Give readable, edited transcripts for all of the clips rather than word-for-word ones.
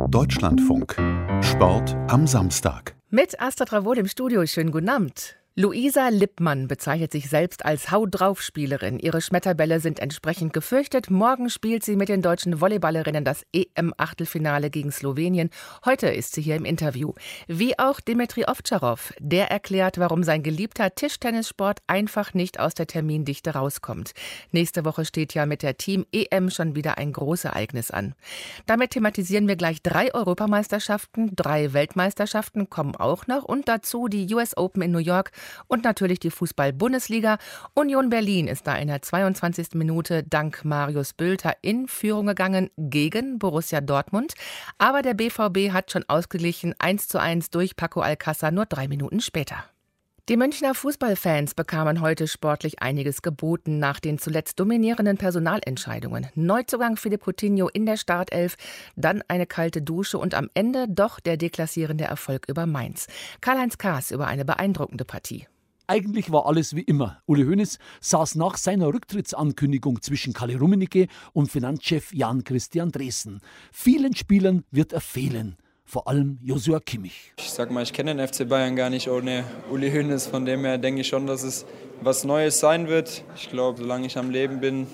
Deutschlandfunk. Sport am Samstag. Mit Astrid Ravol im Studio. Schönen guten Abend. Luisa Lippmann bezeichnet sich selbst als Hau-drauf-Spielerin. Ihre Schmetterbälle sind entsprechend gefürchtet. Morgen spielt sie mit den deutschen Volleyballerinnen das EM-Achtelfinale gegen Slowenien. Heute ist sie hier im Interview. Wie auch Dimitri Ovtcharov. Der erklärt, warum sein geliebter Tischtennissport einfach nicht aus der Termindichte rauskommt. Nächste Woche steht ja mit der Team-EM schon wieder ein Großereignis an. Damit thematisieren wir gleich 3 Europameisterschaften, 3 Weltmeisterschaften kommen auch noch und dazu die US Open in New York. Und natürlich die Fußball-Bundesliga. Union Berlin ist da in der 22. Minute dank Marius Bülter in Führung gegangen gegen Borussia Dortmund. Aber der BVB hat schon ausgeglichen 1:1 durch Paco Alcázar nur 3 Minuten später. Die Münchner Fußballfans bekamen heute sportlich einiges geboten nach den zuletzt dominierenden Personalentscheidungen. Neuzugang Philippe Coutinho in der Startelf, dann eine kalte Dusche und am Ende doch der deklassierende Erfolg über Mainz. Karl-Heinz Kaas über eine beeindruckende Partie. Eigentlich war alles wie immer. Uli Hoeneß saß nach seiner Rücktrittsankündigung zwischen Kalle Rummenigge und Finanzchef Jan-Christian Dreesen. Vielen Spielern wird er fehlen. Vor allem Joshua Kimmich. Ich sag mal, ich kenne den FC Bayern gar nicht ohne Uli Hoeneß. Von dem her denke ich schon, dass es was Neues sein wird. Ich glaube, solange ich am Leben bin,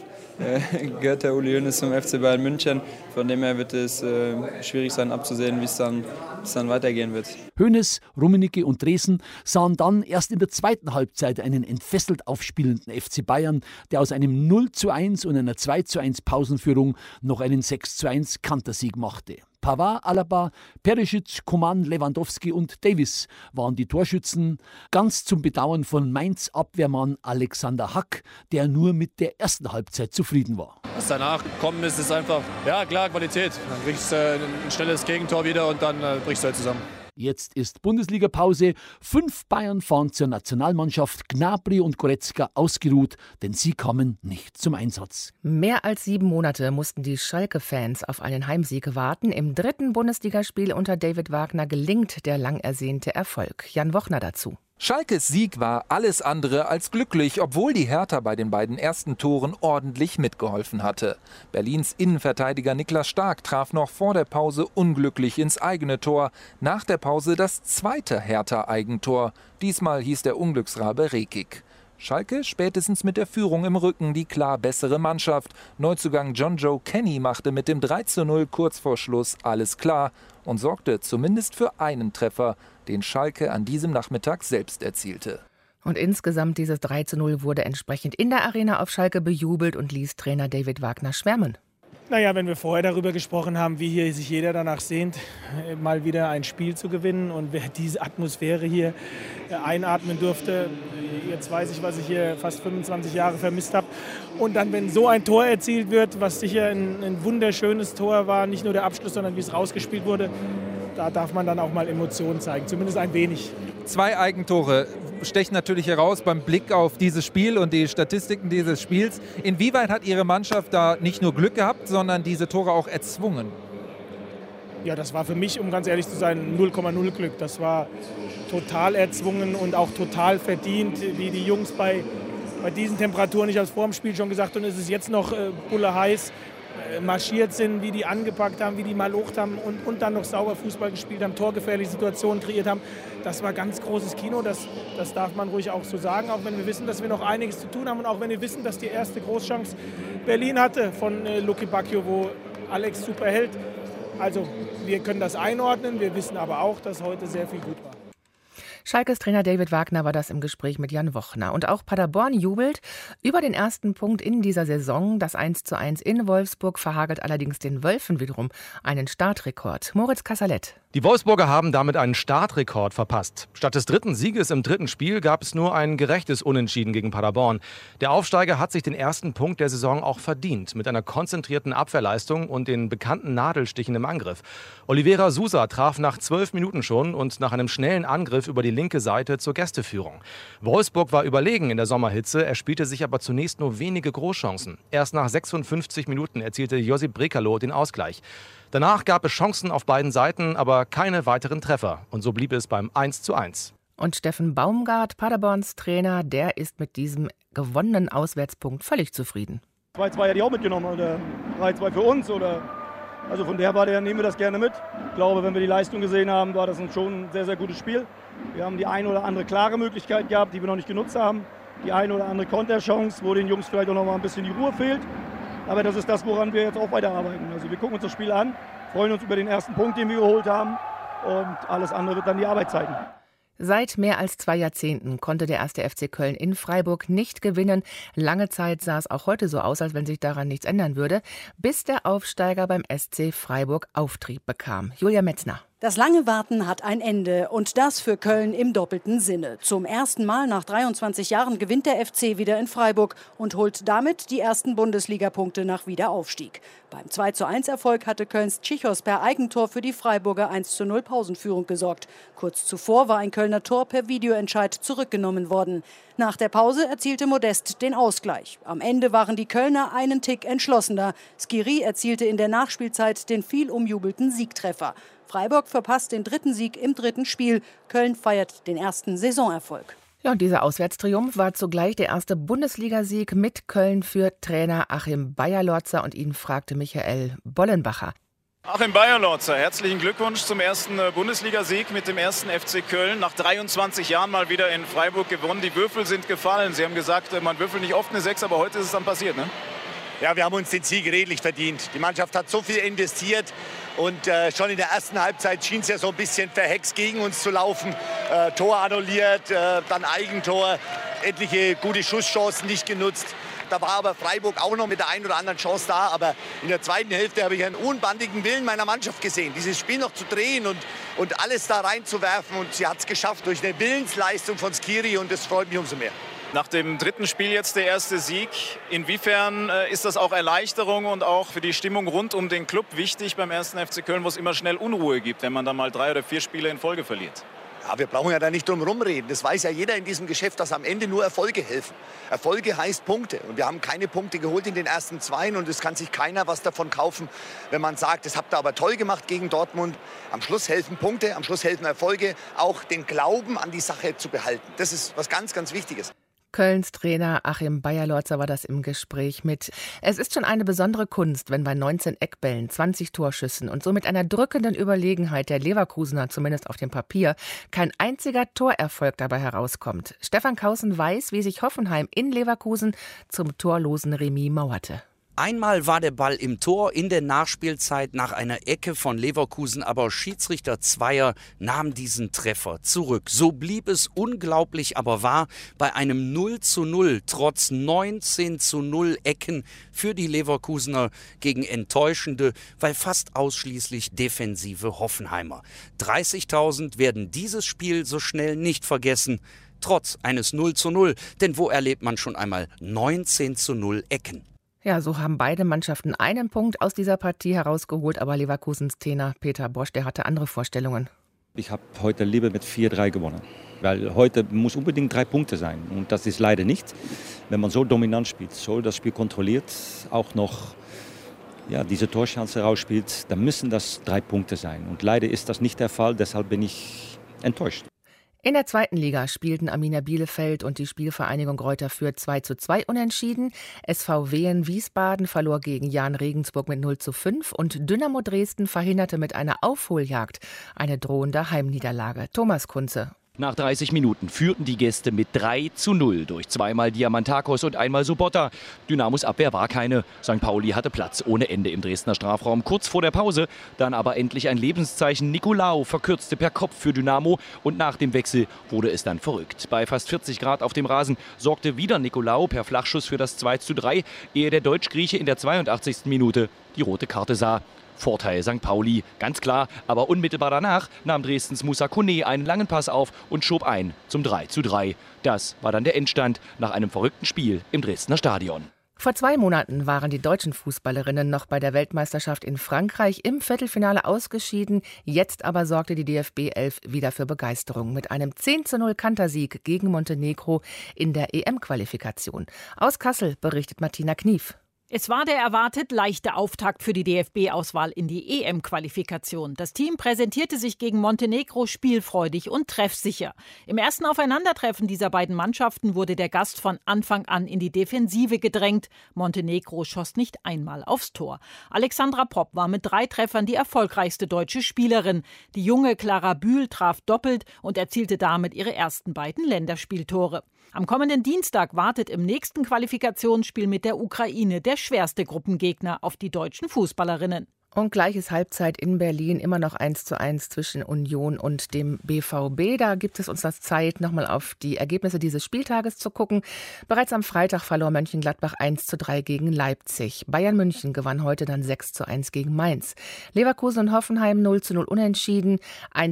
gehört der Uli Hoeneß zum FC Bayern München. Von dem her wird es schwierig sein abzusehen, wie es dann weitergehen wird. Hoeneß, Rummenigge und Dreesen sahen dann erst in der zweiten Halbzeit einen entfesselt aufspielenden FC Bayern, der aus einem 0:1 und einer 2:1 Pausenführung noch einen 6:1 Kantersieg machte. Pavard, Alaba, Perisic, Coman, Lewandowski und Davis waren die Torschützen. Ganz zum Bedauern von Mainz-Abwehrmann Alexander Hack, der nur mit der ersten Halbzeit zufrieden war. Was danach gekommen ist, ist einfach, ja klar, Qualität. Dann kriegst du ein schnelles Gegentor wieder und dann brichst du halt zusammen. Jetzt ist Bundesliga-Pause. 5 Bayern fahren zur Nationalmannschaft. Gnabry und Goretzka ausgeruht, denn sie kommen nicht zum Einsatz. Mehr als 7 Monate mussten die Schalke-Fans auf einen Heimsieg warten. Im 3. Bundesligaspiel unter David Wagner gelingt der lang ersehnte Erfolg. Jan Wochner dazu. Schalkes Sieg war alles andere als glücklich, obwohl die Hertha bei den beiden ersten Toren ordentlich mitgeholfen hatte. Berlins Innenverteidiger Niklas Stark traf noch vor der Pause unglücklich ins eigene Tor. Nach der Pause das zweite Hertha-Eigentor. Diesmal hieß der Unglücksrabe Rekik. Schalke spätestens mit der Führung im Rücken die klar bessere Mannschaft. Neuzugang John Joe Kenny machte mit dem 3:0 kurz vor Schluss alles klar und sorgte zumindest für einen Treffer, den Schalke an diesem Nachmittag selbst erzielte. Und insgesamt dieses 3:0 wurde entsprechend in der Arena auf Schalke bejubelt und ließ Trainer David Wagner schwärmen. Naja, wenn wir vorher darüber gesprochen haben, wie hier sich jeder danach sehnt, mal wieder ein Spiel zu gewinnen und wer diese Atmosphäre hier einatmen durfte, jetzt weiß ich, was ich hier fast 25 Jahre vermisst habe. Und dann, wenn so ein Tor erzielt wird, was sicher ein wunderschönes Tor war, nicht nur der Abschluss, sondern wie es rausgespielt wurde, da darf man dann auch mal Emotionen zeigen, zumindest ein wenig. 2 Eigentore stechen natürlich heraus beim Blick auf dieses Spiel und die Statistiken dieses Spiels. Inwieweit hat Ihre Mannschaft da nicht nur Glück gehabt, sondern diese Tore auch erzwungen? Ja, das war für mich, um ganz ehrlich zu sein, 0,0 Glück. Das war total erzwungen und auch total verdient, wie die Jungs bei diesen Temperaturen, ich habe es vor dem Spiel schon gesagt, und es ist jetzt noch bulle heiß, marschiert sind, wie die angepackt haben, wie die malocht haben und dann noch sauber Fußball gespielt haben, torgefährliche Situationen kreiert haben. Das war ganz großes Kino, das darf man ruhig auch so sagen, auch wenn wir wissen, dass wir noch einiges zu tun haben und auch wenn wir wissen, dass die erste Großchance Berlin hatte von Lucky Bacchio, wo Alex super hält. Also wir können das einordnen, wir wissen aber auch, dass heute sehr viel gut war. Schalkes Trainer David Wagner war das im Gespräch mit Jan Wochner. Und auch Paderborn jubelt über den ersten Punkt in dieser Saison. Das 1:1 in Wolfsburg verhagelt allerdings den Wölfen wiederum einen Startrekord. Moritz Kassalet. Die Wolfsburger haben damit einen Startrekord verpasst. Statt des 3. Sieges im 3. Spiel gab es nur ein gerechtes Unentschieden gegen Paderborn. Der Aufsteiger hat sich den ersten Punkt der Saison auch verdient, mit einer konzentrierten Abwehrleistung und den bekannten Nadelstichen im Angriff. Oliveira Sousa traf nach 12 Minuten schon und nach einem schnellen Angriff über die linke Seite zur Gästeführung. Wolfsburg war überlegen in der Sommerhitze, er spielte sich aber zunächst nur wenige Großchancen. Erst nach 56 Minuten erzielte Josip Brekalo den Ausgleich. Danach gab es Chancen auf beiden Seiten, aber keine weiteren Treffer. Und so blieb es beim 1:1. Und Steffen Baumgart, Paderborns Trainer, der ist mit diesem gewonnenen Auswärtspunkt völlig zufrieden. 2-2 hätte ich auch mitgenommen, oder 3-2 für uns, oder Also von der Warte her nehmen wir das gerne mit. Ich glaube, wenn wir die Leistung gesehen haben, war das schon ein sehr, sehr gutes Spiel. Wir haben die eine oder andere klare Möglichkeit gehabt, die wir noch nicht genutzt haben. Die eine oder andere Konterchance, wo den Jungs vielleicht auch noch mal ein bisschen die Ruhe fehlt. Aber das ist das, woran wir jetzt auch weiterarbeiten. Also wir gucken uns das Spiel an, freuen uns über den ersten Punkt, den wir geholt haben. Und alles andere wird dann die Arbeit zeigen. Seit mehr als 2 Jahrzehnten konnte der 1. FC Köln in Freiburg nicht gewinnen. Lange Zeit sah es auch heute so aus, als wenn sich daran nichts ändern würde, bis der Aufsteiger beim SC Freiburg Auftrieb bekam. Julia Metzner. Das lange Warten hat ein Ende und das für Köln im doppelten Sinne. Zum ersten Mal nach 23 Jahren gewinnt der FC wieder in Freiburg und holt damit die ersten Bundesliga-Punkte nach Wiederaufstieg. Beim 2:1-Erfolg hatte Kölns Tschichos per Eigentor für die Freiburger 1:0 Pausenführung gesorgt. Kurz zuvor war ein Kölner Tor per Videoentscheid zurückgenommen worden. Nach der Pause erzielte Modest den Ausgleich. Am Ende waren die Kölner einen Tick entschlossener. Skiri erzielte in der Nachspielzeit den viel umjubelten Siegtreffer. Freiburg verpasst den 3. Sieg im 3. Spiel. Köln feiert den ersten Saisonerfolg. Ja, und dieser Auswärtstriumph war zugleich der erste Bundesligasieg mit Köln für Trainer Achim Beierlorzer, und ihn fragte Michael Bollenbacher. Achim Beierlorzer, herzlichen Glückwunsch zum ersten Bundesligasieg mit dem 1. FC Köln. Nach 23 Jahren mal wieder in Freiburg gewonnen. Die Würfel sind gefallen. Sie haben gesagt, man würfelt nicht oft eine 6, aber heute ist es dann passiert, ne? Ja, wir haben uns den Sieg redlich verdient. Die Mannschaft hat so viel investiert und schon in der ersten Halbzeit schien es ja so ein bisschen verhext gegen uns zu laufen. Tor annulliert, dann Eigentor, etliche gute Schusschancen nicht genutzt. Da war aber Freiburg auch noch mit der einen oder anderen Chance da. Aber in der zweiten Hälfte habe ich einen unbandigen Willen meiner Mannschaft gesehen, dieses Spiel noch zu drehen und alles da reinzuwerfen. Und sie hat es geschafft durch eine Willensleistung von Skiri, und das freut mich umso mehr. Nach dem 3. Spiel jetzt der erste Sieg. Inwiefern ist das auch Erleichterung und auch für die Stimmung rund um den Club wichtig beim 1. FC Köln, wo es immer schnell Unruhe gibt, wenn man dann mal 3 oder 4 Spiele in Folge verliert? Ja, wir brauchen ja da nicht drum rumreden. Das weiß ja jeder in diesem Geschäft, dass am Ende nur Erfolge helfen. Erfolge heißt Punkte. Und wir haben keine Punkte geholt in den ersten 2. Und es kann sich keiner was davon kaufen, wenn man sagt, das habt ihr aber toll gemacht gegen Dortmund. Am Schluss helfen Punkte, am Schluss helfen Erfolge, auch den Glauben an die Sache zu behalten. Das ist was ganz, ganz Wichtiges. Kölns Trainer Achim Beierlorzer war das im Gespräch mit. Es ist schon eine besondere Kunst, wenn bei 19 Eckbällen, 20 Torschüssen und somit einer drückenden Überlegenheit der Leverkusener, zumindest auf dem Papier, kein einziger Torerfolg dabei herauskommt. Stefan Kausen weiß, wie sich Hoffenheim in Leverkusen zum torlosen Remis mauerte. Einmal war der Ball im Tor in der Nachspielzeit nach einer Ecke von Leverkusen, aber Schiedsrichter Zweier nahm diesen Treffer zurück. So blieb es unglaublich aber wahr bei einem 0:0 trotz 19:0 Ecken für die Leverkusener gegen enttäuschende, weil fast ausschließlich defensive Hoffenheimer. 30.000 werden dieses Spiel so schnell nicht vergessen, trotz eines 0:0, denn wo erlebt man schon einmal 19:0 Ecken? Ja, so haben beide Mannschaften einen Punkt aus dieser Partie herausgeholt, aber Leverkusens Trainer Peter Bosz, der hatte andere Vorstellungen. Ich habe heute lieber mit 4:3 gewonnen, weil heute muss unbedingt 3 Punkte sein, und das ist leider nicht. Wenn man so dominant spielt, so das Spiel kontrolliert, auch noch diese Torchance rausspielt, dann müssen das 3 Punkte sein, und leider ist das nicht der Fall, deshalb bin ich enttäuscht. In der 2. Liga spielten Arminia Bielefeld und die Spielvereinigung Greuther Fürth 2:2 unentschieden. SV Wehen Wiesbaden verlor gegen Jahn Regensburg mit 0:5 und Dynamo Dresden verhinderte mit einer Aufholjagd eine drohende Heimniederlage. Thomas Kunze. Nach 30 Minuten führten die Gäste mit 3:0 durch zweimal Diamantakos und einmal Sobotta. Dynamos Abwehr war keine. St. Pauli hatte Platz ohne Ende im Dresdner Strafraum. Kurz vor der Pause dann aber endlich ein Lebenszeichen. Nicolaou verkürzte per Kopf für Dynamo und nach dem Wechsel wurde es dann verrückt. Bei fast 40 Grad auf dem Rasen sorgte wieder Nicolaou per Flachschuss für das 2:3, ehe der Deutsch-Grieche in der 82. Minute die rote Karte sah. Vorteil St. Pauli, ganz klar, aber unmittelbar danach nahm Dresdens Moussa Kone einen langen Pass auf und schob ein zum 3:3. Das war dann der Endstand nach einem verrückten Spiel im Dresdner Stadion. Vor 2 Monaten waren die deutschen Fußballerinnen noch bei der Weltmeisterschaft in Frankreich im Viertelfinale ausgeschieden. Jetzt aber sorgte die DFB 11 wieder für Begeisterung mit einem 10:0 Kantersieg gegen Montenegro in der EM-Qualifikation. Aus Kassel berichtet Martina Knief. Es war der erwartet leichte Auftakt für die DFB-Auswahl in die EM-Qualifikation. Das Team präsentierte sich gegen Montenegro spielfreudig und treffsicher. Im ersten Aufeinandertreffen dieser beiden Mannschaften wurde der Gast von Anfang an in die Defensive gedrängt. Montenegro schoss nicht einmal aufs Tor. Alexandra Popp war mit 3 Treffern die erfolgreichste deutsche Spielerin. Die junge Clara Bühl traf doppelt und erzielte damit ihre ersten beiden Länderspieltore. Am kommenden Dienstag wartet im nächsten Qualifikationsspiel mit der Ukraine der schwerste Gruppengegner auf die deutschen Fußballerinnen. Und gleiches Halbzeit in Berlin, immer noch 1:1 zwischen Union und dem BVB. Da gibt es uns das Zeit, nochmal auf die Ergebnisse dieses Spieltages zu gucken. Bereits am Freitag verlor Mönchengladbach 1:3 gegen Leipzig. Bayern München gewann heute dann 6:1 gegen Mainz. Leverkusen und Hoffenheim 0:0 unentschieden,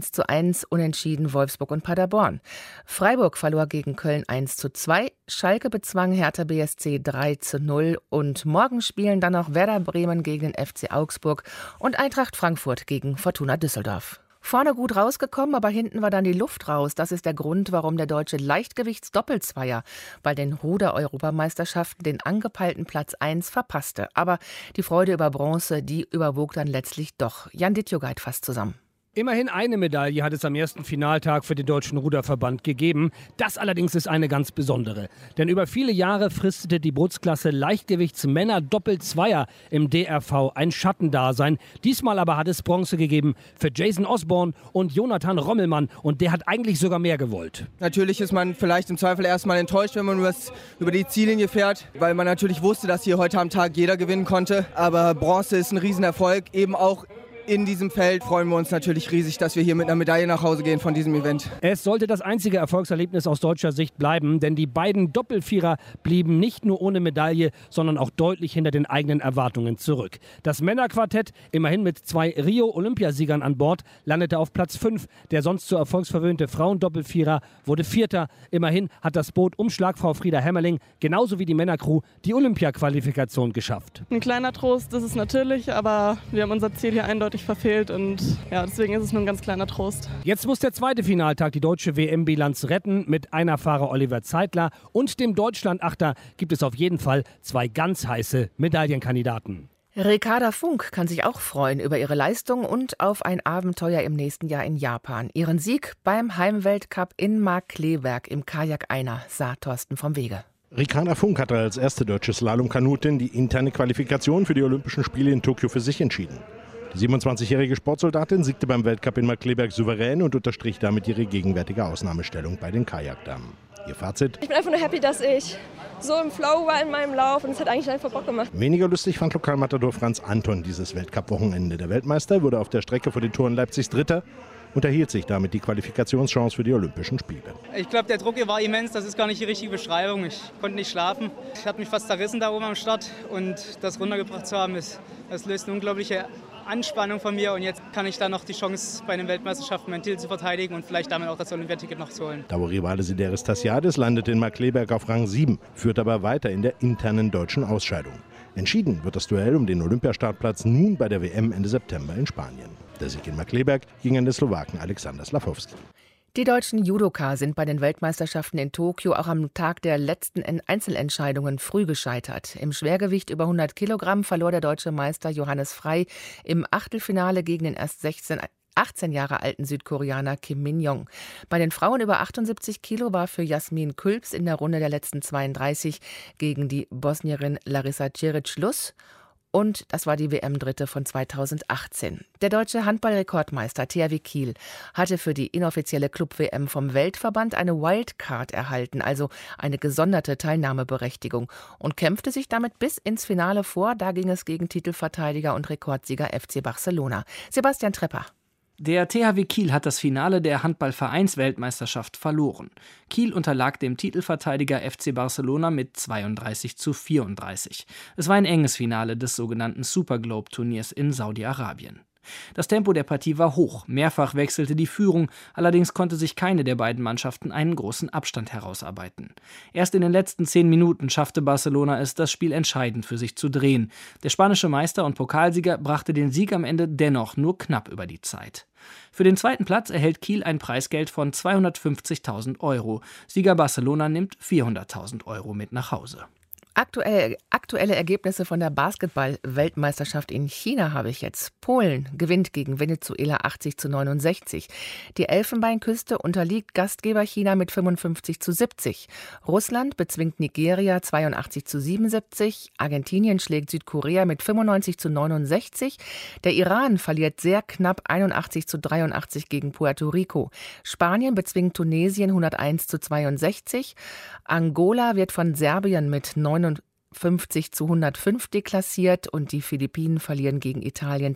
1:1 unentschieden Wolfsburg und Paderborn. Freiburg verlor gegen Köln 1:2. Schalke bezwang Hertha BSC 3:0. Und morgen spielen dann noch Werder Bremen gegen den FC Augsburg und Eintracht Frankfurt gegen Fortuna Düsseldorf. Vorne gut rausgekommen, aber hinten war dann die Luft raus. Das ist der Grund, warum der deutsche Leichtgewichtsdoppelzweier bei den Ruder-Europameisterschaften den angepeilten Platz 1 verpasste. Aber die Freude über Bronze, die überwog dann letztlich doch. Jan Dittjogait fasst zusammen. Immerhin eine Medaille hat es am ersten Finaltag für den Deutschen Ruderverband gegeben. Das allerdings ist eine ganz besondere. Denn über viele Jahre fristete die Bootsklasse Leichtgewichtsmänner Doppelzweier im DRV ein Schattendasein. Diesmal aber hat es Bronze gegeben für Jason Osborne und Jonathan Rommelmann. Und der hat eigentlich sogar mehr gewollt. Natürlich ist man vielleicht im Zweifel erstmal enttäuscht, wenn man über die Ziellinie fährt, weil man natürlich wusste, dass hier heute am Tag jeder gewinnen konnte. Aber Bronze ist ein Riesenerfolg, eben auch in diesem Feld freuen wir uns natürlich riesig, dass wir hier mit einer Medaille nach Hause gehen von diesem Event. Es sollte das einzige Erfolgserlebnis aus deutscher Sicht bleiben, denn die beiden Doppelvierer blieben nicht nur ohne Medaille, sondern auch deutlich hinter den eigenen Erwartungen zurück. Das Männerquartett, immerhin mit 2 Rio-Olympiasiegern an Bord, landete auf Platz 5. Der sonst so erfolgsverwöhnte Frauendoppelvierer wurde Vierter. Immerhin hat das Boot um Schlagfrau Frieda Hämmerling, genauso wie die Männercrew, die Olympia-Qualifikation geschafft. Ein kleiner Trost ist es natürlich, aber wir haben unser Ziel hier eindeutig verfehlt und ja, deswegen ist es nur ein ganz kleiner Trost. Jetzt muss der zweite Finaltag die deutsche WM-Bilanz retten. Mit Einerfahrer Oliver Zeitler und dem Deutschland-Achter gibt es auf jeden Fall 2 ganz heiße Medaillenkandidaten. Ricarda Funk kann sich auch freuen über ihre Leistung und auf ein Abenteuer im nächsten Jahr in Japan. Ihren Sieg beim Heimweltcup in Markkleeberg im Kajak-Einer sah Thorsten vom Wege. Ricarda Funk hatte als erste deutsche Slalomkanutin die interne Qualifikation für die Olympischen Spiele in Tokio für sich entschieden. Die 27-jährige Sportsoldatin siegte beim Weltcup in Markkleeberg souverän und unterstrich damit ihre gegenwärtige Ausnahmestellung bei den Kajakdamen. Ihr Fazit? Ich bin einfach nur happy, dass ich so im Flow war in meinem Lauf und es hat eigentlich einfach Bock gemacht. Weniger lustig fand Lokalmatador Franz Anton dieses Weltcup-Wochenende. Der Weltmeister wurde auf der Strecke vor den Toren Leipzigs Dritter und erhielt sich damit die Qualifikationschance für die Olympischen Spiele. Ich glaube, der Druck hier war immens, das ist gar nicht die richtige Beschreibung. Ich konnte nicht schlafen. Ich hatte mich fast zerrissen da oben am Start und das runtergebracht zu haben, das löst eine unglaubliche Anspannung von mir und jetzt kann ich dann noch die Chance bei den Weltmeisterschaften meinen Titel zu verteidigen und vielleicht damit auch das Olympiaticket noch zu holen. Dauerrivale Sideris Tassiadis landete in Markkleeberg auf Rang 7, führt aber weiter in der internen deutschen Ausscheidung. Entschieden wird das Duell um den Olympiastartplatz nun bei der WM Ende September in Spanien. Der Sieg in Markkleeberg ging an den Slowaken Alexander Slafowski. Die deutschen Judoka sind bei den Weltmeisterschaften in Tokio auch am Tag der letzten Einzelentscheidungen früh gescheitert. Im Schwergewicht über 100 Kilogramm verlor der deutsche Meister Johannes Frey im Achtelfinale gegen den erst 18 Jahre alten Südkoreaner Kim Min-Young. Bei den Frauen über 78 Kilo war für Jasmin Külps in der Runde der letzten 32 gegen die Bosnierin Larissa Ceric Schluss. Und das war die WM-Dritte von 2018. Der deutsche Handballrekordmeister THW Kiel hatte für die inoffizielle Club-WM vom Weltverband eine Wildcard erhalten, also eine gesonderte Teilnahmeberechtigung, und kämpfte sich damit bis ins Finale vor. Da ging es gegen Titelverteidiger und Rekordsieger FC Barcelona. Sebastian Trepper. Der THW Kiel hat das Finale der Handball-Vereinsweltmeisterschaft verloren. Kiel unterlag dem Titelverteidiger FC Barcelona mit 32:34. Es war ein enges Finale des sogenannten Super Globe-Turniers in Saudi-Arabien. Das Tempo der Partie war hoch, mehrfach wechselte die Führung, allerdings konnte sich keine der beiden Mannschaften einen großen Abstand herausarbeiten. Erst in den letzten 10 Minuten schaffte Barcelona es, das Spiel entscheidend für sich zu drehen. Der spanische Meister und Pokalsieger brachte den Sieg am Ende dennoch nur knapp über die Zeit. Für den zweiten Platz erhält Kiel ein Preisgeld von 250.000 €. Sieger Barcelona nimmt 400.000 € mit nach Hause. Aktuelle Ergebnisse von der Basketball-Weltmeisterschaft in China habe ich jetzt. Polen gewinnt gegen Venezuela 80-69. Die Elfenbeinküste unterliegt Gastgeber China mit 55-70. Russland bezwingt Nigeria 82-77. Argentinien schlägt Südkorea mit 95-69. Der Iran verliert sehr knapp 81-83 gegen Puerto Rico. Spanien bezwingt Tunesien 101-62. Angola wird von Serbien mit 59-105 deklassiert und die Philippinen verlieren gegen Italien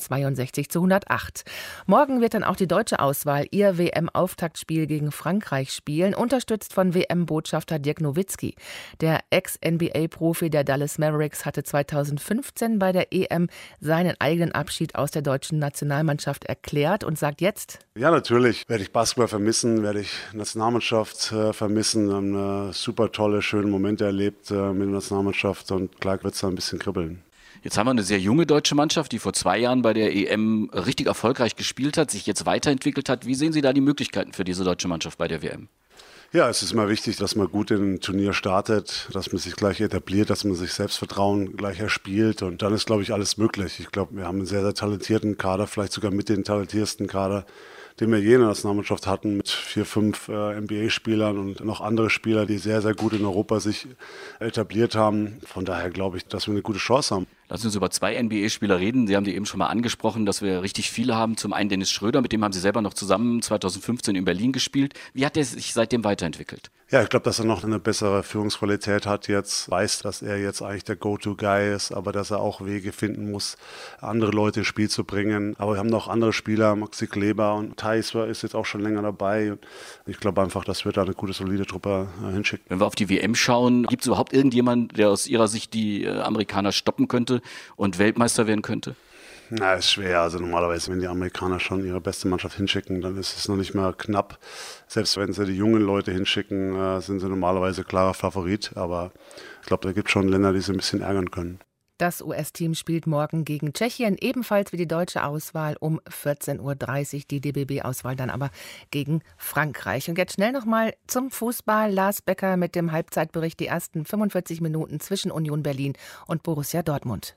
62-108. Morgen wird dann auch die deutsche Auswahl ihr WM-Auftaktspiel gegen Frankreich spielen, unterstützt von WM-Botschafter Dirk Nowitzki. Der Ex-NBA-Profi der Dallas Mavericks hatte 2015 bei der EM seinen eigenen Abschied aus der deutschen Nationalmannschaft erklärt und sagt jetzt: Ja, natürlich werde ich Basketball vermissen, werde ich Nationalmannschaft vermissen. Wir haben super tolle, schöne Momente erlebt mit der Nationalmannschaft und klar wird es da ein bisschen kribbeln. Jetzt haben wir eine sehr junge deutsche Mannschaft, die vor 2 Jahren bei der EM richtig erfolgreich gespielt hat, sich jetzt weiterentwickelt hat. Wie sehen Sie da die Möglichkeiten für diese deutsche Mannschaft bei der WM? Ja, es ist immer wichtig, dass man gut in ein Turnier startet, dass man sich gleich etabliert, dass man sich Selbstvertrauen gleich erspielt und dann ist, glaube ich, alles möglich. Ich glaube, wir haben einen sehr, sehr talentierten Kader, vielleicht sogar mit den talentiertesten Kader, den wir je in der Nationalmannschaft hatten, mit 4, 5 NBA-Spielern und noch andere Spieler, die sehr, sehr gut in Europa sich etabliert haben. Von daher glaube ich, dass wir eine gute Chance haben. Lassen Sie uns über 2 NBA-Spieler reden. Sie haben die eben schon mal angesprochen, dass wir richtig viele haben. Zum einen Dennis Schröder, mit dem haben Sie selber noch zusammen 2015 in Berlin gespielt. Wie hat er sich seitdem weiterentwickelt? Ja, ich glaube, dass er noch eine bessere Führungsqualität hat jetzt, weiß, dass er jetzt eigentlich der Go-To-Guy ist, aber dass er auch Wege finden muss, andere Leute ins Spiel zu bringen. Aber wir haben noch andere Spieler, Maxi Kleber und Theis ist jetzt auch schon länger dabei. Ich glaube einfach, dass wir da eine gute, solide Truppe hinschicken. Wenn wir auf die WM schauen, gibt es überhaupt irgendjemanden, der aus Ihrer Sicht die Amerikaner stoppen könnte und Weltmeister werden könnte? Na, ist schwer. Also normalerweise, wenn die Amerikaner schon ihre beste Mannschaft hinschicken, dann ist es noch nicht mal knapp. Selbst wenn sie die jungen Leute hinschicken, sind sie normalerweise klarer Favorit. Aber ich glaube, da gibt es schon Länder, die sie ein bisschen ärgern können. Das US-Team spielt morgen gegen Tschechien, ebenfalls wie die deutsche Auswahl um 14:30 Uhr, die DBB-Auswahl dann aber gegen Frankreich. Und jetzt schnell nochmal zum Fußball. Lars Becker mit dem Halbzeitbericht, die ersten 45 Minuten zwischen Union Berlin und Borussia Dortmund.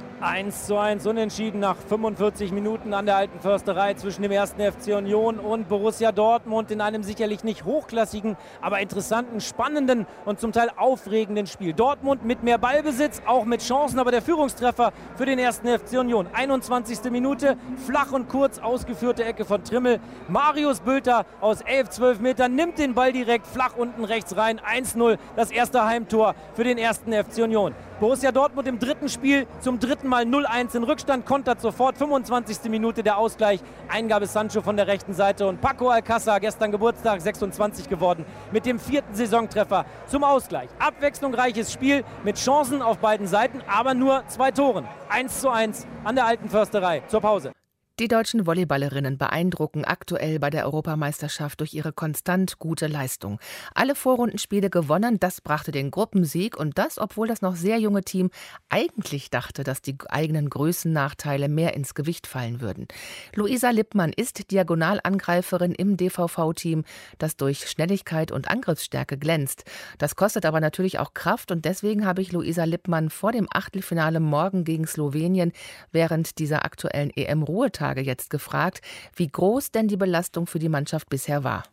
1:1 unentschieden nach 45 Minuten an der Alten Försterei zwischen dem 1. FC Union und Borussia Dortmund in einem sicherlich nicht hochklassigen, aber interessanten, spannenden und zum Teil aufregenden Spiel. Dortmund mit mehr Ballbesitz, auch mit Chancen, aber der Führungstreffer für den 1. FC Union. 21. Minute, flach und kurz ausgeführte Ecke von Trimmel. Marius Bülter aus 11-12 Metern nimmt den Ball direkt flach unten rechts rein. 1:0, das erste Heimtor für den 1. FC Union. Borussia Dortmund im dritten Spiel zum dritten Mal 0:1 in Rückstand, kontert sofort, 25. Minute der Ausgleich. Eingabe Sancho von der rechten Seite und Paco Alcázar, gestern Geburtstag, 26 geworden, mit dem 4. Saisontreffer zum Ausgleich. Abwechslungsreiches Spiel mit Chancen auf beiden Seiten, aber nur 2 Toren. 1:1 an der Alten Försterei zur Pause. Die deutschen Volleyballerinnen beeindrucken aktuell bei der Europameisterschaft durch ihre konstant gute Leistung. Alle Vorrundenspiele gewonnen, das brachte den Gruppensieg und das, obwohl das noch sehr junge Team eigentlich dachte, dass die eigenen Größennachteile mehr ins Gewicht fallen würden. Luisa Lippmann ist Diagonalangreiferin im DVV-Team, das durch Schnelligkeit und Angriffsstärke glänzt. Das kostet aber natürlich auch Kraft und deswegen habe ich Luisa Lippmann vor dem Achtelfinale morgen gegen Slowenien während dieser aktuellen EM-Ruhetage jetzt gefragt, wie groß denn die Belastung für die Mannschaft bisher war.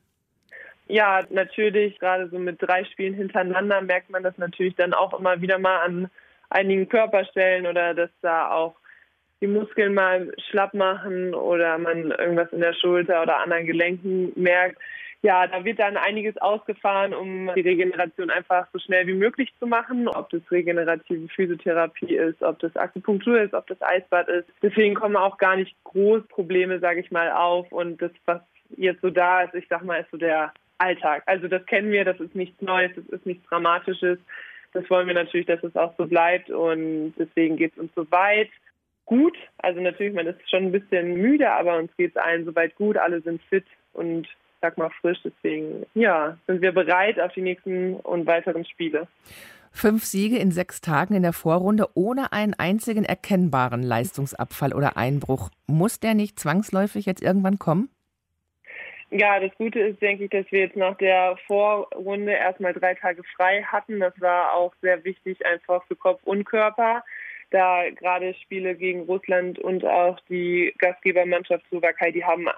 Ja, natürlich, gerade so mit 3 Spielen hintereinander merkt man das natürlich dann auch immer wieder mal an einigen Körperstellen oder dass da auch die Muskeln mal schlapp machen oder man irgendwas in der Schulter oder anderen Gelenken merkt. Ja, da wird dann einiges ausgefahren, um die Regeneration einfach so schnell wie möglich zu machen. Ob das regenerative Physiotherapie ist, ob das Akupunktur ist, ob das Eisbad ist. Deswegen kommen auch gar nicht groß Probleme, sage ich mal, auf. Und das, was jetzt so da ist, ich sag mal, ist so der Alltag. Also das kennen wir, das ist nichts Neues, das ist nichts Dramatisches. Das wollen wir natürlich, dass es auch so bleibt. Und deswegen geht es uns soweit gut. Also natürlich, man ist schon ein bisschen müde, aber uns geht es allen soweit gut. Alle sind fit und sag mal frisch, deswegen sind wir bereit auf die nächsten und weiteren Spiele. 5 Siege in 6 Tagen in der Vorrunde ohne einen einzigen erkennbaren Leistungsabfall oder Einbruch. Muss der nicht zwangsläufig jetzt irgendwann kommen? Ja, das Gute ist, denke ich, dass wir jetzt nach der Vorrunde erstmal 3 Tage frei hatten. Das war auch sehr wichtig, einfach für Kopf und Körper, da gerade Spiele gegen Russland und auch die Gastgebermannschaft Slowakei, die haben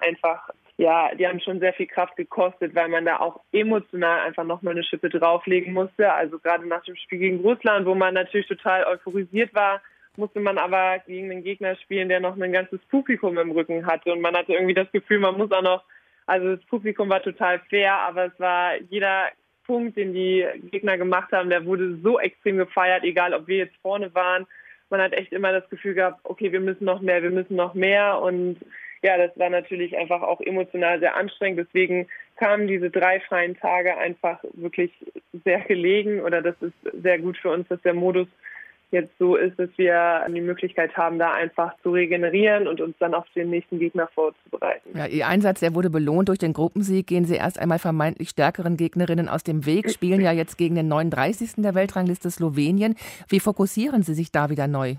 schon sehr viel Kraft gekostet, weil man da auch emotional einfach nochmal eine Schippe drauflegen musste. Also gerade nach dem Spiel gegen Russland, wo man natürlich total euphorisiert war, musste man aber gegen einen Gegner spielen, der noch ein ganzes Publikum im Rücken hatte. Und man hatte irgendwie das Gefühl, man muss auch noch, also das Publikum war total fair, aber es war jeder Punkt, den die Gegner gemacht haben, der wurde so extrem gefeiert, egal ob wir jetzt vorne waren. Man hat echt immer das Gefühl gehabt, okay, wir müssen noch mehr. Und ja, das war natürlich einfach auch emotional sehr anstrengend. Deswegen kamen diese 3 freien Tage einfach wirklich sehr gelegen, oder das ist sehr gut für uns, dass der Modus jetzt so ist, dass wir die Möglichkeit haben, da einfach zu regenerieren und uns dann auf den nächsten Gegner vorzubereiten. Ja, Ihr Einsatz, der wurde belohnt durch den Gruppensieg. Gehen Sie erst einmal vermeintlich stärkeren Gegnerinnen aus dem Weg, spielen ja jetzt gegen den 39. der Weltrangliste Slowenien. Wie fokussieren Sie sich da wieder neu?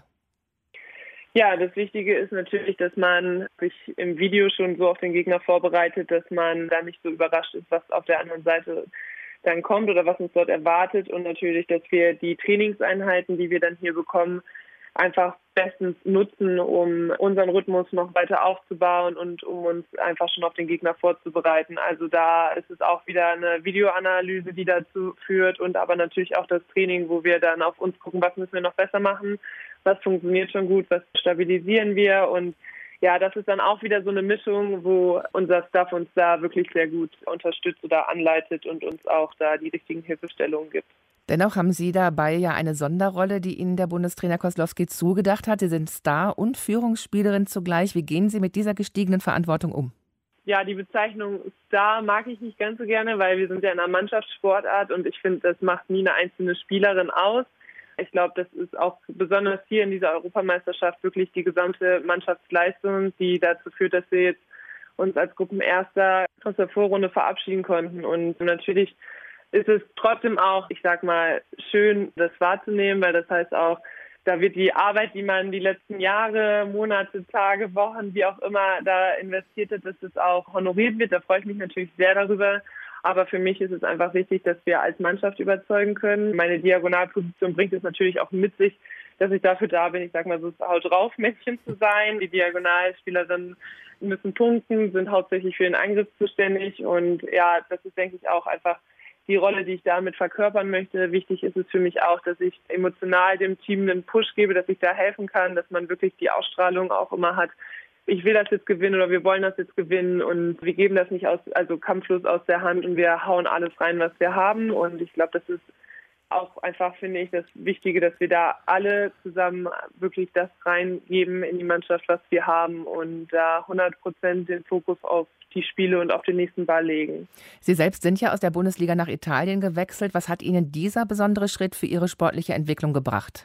Ja, das Wichtige ist natürlich, dass man sich im Video schon so auf den Gegner vorbereitet, dass man da nicht so überrascht ist, was auf der anderen Seite dann kommt oder was uns dort erwartet, und natürlich, dass wir die Trainingseinheiten, die wir dann hier bekommen, einfach bestens nutzen, um unseren Rhythmus noch weiter aufzubauen und um uns einfach schon auf den Gegner vorzubereiten. Also da ist es auch wieder eine Videoanalyse, die dazu führt, und aber natürlich auch das Training, wo wir dann auf uns gucken, was müssen wir noch besser machen, was funktioniert schon gut, was stabilisieren wir. Und ja, das ist dann auch wieder so eine Mischung, wo unser Staff uns da wirklich sehr gut unterstützt oder anleitet und uns auch da die richtigen Hilfestellungen gibt. Dennoch haben Sie dabei ja eine Sonderrolle, die Ihnen der Bundestrainer Kozlowski zugedacht hat. Sie sind Star- und Führungsspielerin zugleich. Wie gehen Sie mit dieser gestiegenen Verantwortung um? Ja, die Bezeichnung Star mag ich nicht ganz so gerne, weil wir sind ja in einer Mannschaftssportart und ich finde, das macht nie eine einzelne Spielerin aus. Ich glaube, das ist auch besonders hier in dieser Europameisterschaft wirklich die gesamte Mannschaftsleistung, die dazu führt, dass wir jetzt uns als Gruppenerster aus der Vorrunde verabschieden konnten. Und natürlich ist es trotzdem auch, ich sag mal, schön, das wahrzunehmen, weil das heißt auch, da wird die Arbeit, die man die letzten Jahre, Monate, Tage, Wochen, wie auch immer da investiert hat, dass das auch honoriert wird. Da freue ich mich natürlich sehr darüber. Aber für mich ist es einfach wichtig, dass wir als Mannschaft überzeugen können. Meine Diagonalposition bringt es natürlich auch mit sich, dass ich dafür da bin, ich sag mal so Haut drauf Männchen zu sein. Die Diagonalspielerinnen müssen punkten, sind hauptsächlich für den Angriff zuständig. Und ja, das ist, denke ich, auch einfach die Rolle, die ich damit verkörpern möchte. Wichtig ist es für mich auch, dass ich emotional dem Team einen Push gebe, dass ich da helfen kann, dass man wirklich die Ausstrahlung auch immer hat. Ich will das jetzt gewinnen oder wir wollen das jetzt gewinnen und wir geben das nicht kampflos aus der Hand und wir hauen alles rein, was wir haben. Und ich glaube, das ist auch einfach, finde ich, das Wichtige, dass wir da alle zusammen wirklich das reingeben in die Mannschaft, was wir haben und da 100% den Fokus auf die Spiele und auf den nächsten Ball legen. Sie selbst sind ja aus der Bundesliga nach Italien gewechselt. Was hat Ihnen dieser besondere Schritt für Ihre sportliche Entwicklung gebracht?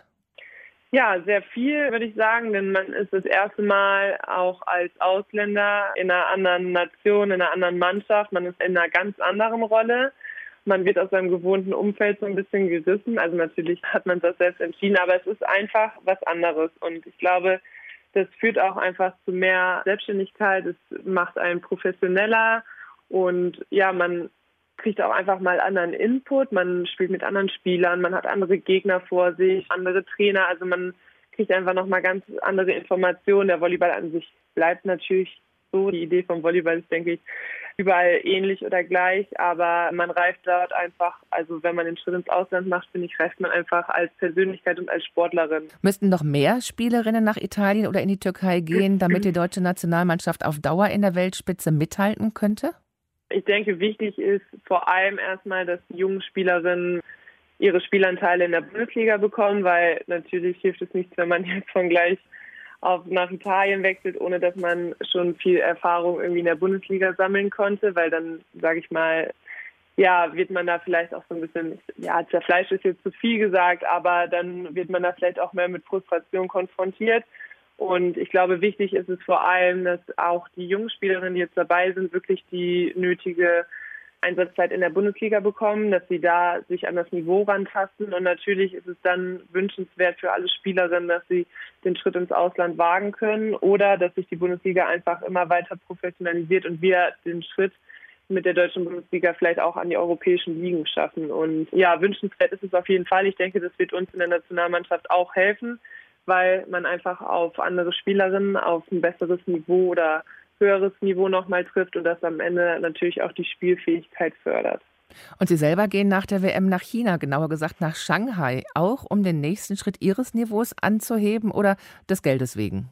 Ja, sehr viel, würde ich sagen, denn man ist das erste Mal auch als Ausländer in einer anderen Nation, in einer anderen Mannschaft. Man ist in einer ganz anderen Rolle. Man wird aus seinem gewohnten Umfeld so ein bisschen gerissen. Also natürlich hat man das selbst entschieden, aber es ist einfach was anderes. Und ich glaube, das führt auch einfach zu mehr Selbstständigkeit. Es macht einen professioneller und ja, man kriegt auch einfach mal anderen Input, man spielt mit anderen Spielern, man hat andere Gegner vor sich, andere Trainer, also man kriegt einfach nochmal ganz andere Informationen. Der Volleyball an sich bleibt natürlich so. Die Idee vom Volleyball ist, denke ich, überall ähnlich oder gleich, aber man reift dort einfach, also wenn man den Schritt ins Ausland macht, finde ich, reift man einfach als Persönlichkeit und als Sportlerin. Müssten noch mehr Spielerinnen nach Italien oder in die Türkei gehen, damit die deutsche Nationalmannschaft auf Dauer in der Weltspitze mithalten könnte? Ich denke, wichtig ist vor allem erstmal, dass die jungen Spielerinnen ihre Spielanteile in der Bundesliga bekommen, weil natürlich hilft es nichts, wenn man jetzt von gleich nach Italien wechselt, ohne dass man schon viel Erfahrung irgendwie in der Bundesliga sammeln konnte, weil dann, sage ich mal, ja, wird man da vielleicht auch so ein bisschen, ja, zerfleischt ist jetzt zu viel gesagt, aber dann wird man da vielleicht auch mehr mit Frustration konfrontiert. Und ich glaube, wichtig ist es vor allem, dass auch die jungen Spielerinnen, die jetzt dabei sind, wirklich die nötige Einsatzzeit in der Bundesliga bekommen, dass sie da sich an das Niveau rantasten. Und natürlich ist es dann wünschenswert für alle Spielerinnen, dass sie den Schritt ins Ausland wagen können oder dass sich die Bundesliga einfach immer weiter professionalisiert und wir den Schritt mit der deutschen Bundesliga vielleicht auch an die europäischen Ligen schaffen. Und ja, wünschenswert ist es auf jeden Fall. Ich denke, das wird uns in der Nationalmannschaft auch helfen, weil man einfach auf andere Spielerinnen auf ein besseres Niveau oder höheres Niveau nochmal trifft und das am Ende natürlich auch die Spielfähigkeit fördert. Und Sie selber gehen nach der WM nach China, genauer gesagt nach Shanghai, auch um den nächsten Schritt Ihres Niveaus anzuheben oder des Geldes wegen?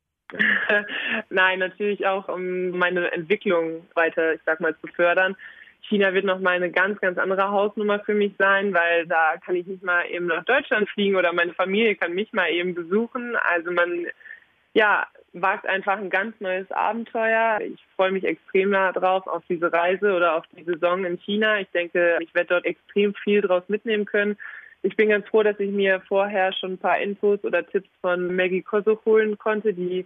Nein, natürlich auch, um meine Entwicklung weiter, zu fördern. China wird nochmal eine ganz, ganz andere Hausnummer für mich sein, weil da kann ich nicht mal eben nach Deutschland fliegen oder meine Familie kann mich mal eben besuchen. Also man, wagt einfach ein ganz neues Abenteuer. Ich freue mich extrem drauf, auf diese Reise oder auf die Saison in China. Ich denke, ich werde dort extrem viel draus mitnehmen können. Ich bin ganz froh, dass ich mir vorher schon ein paar Infos oder Tipps von Maggie Kosuch holen konnte, die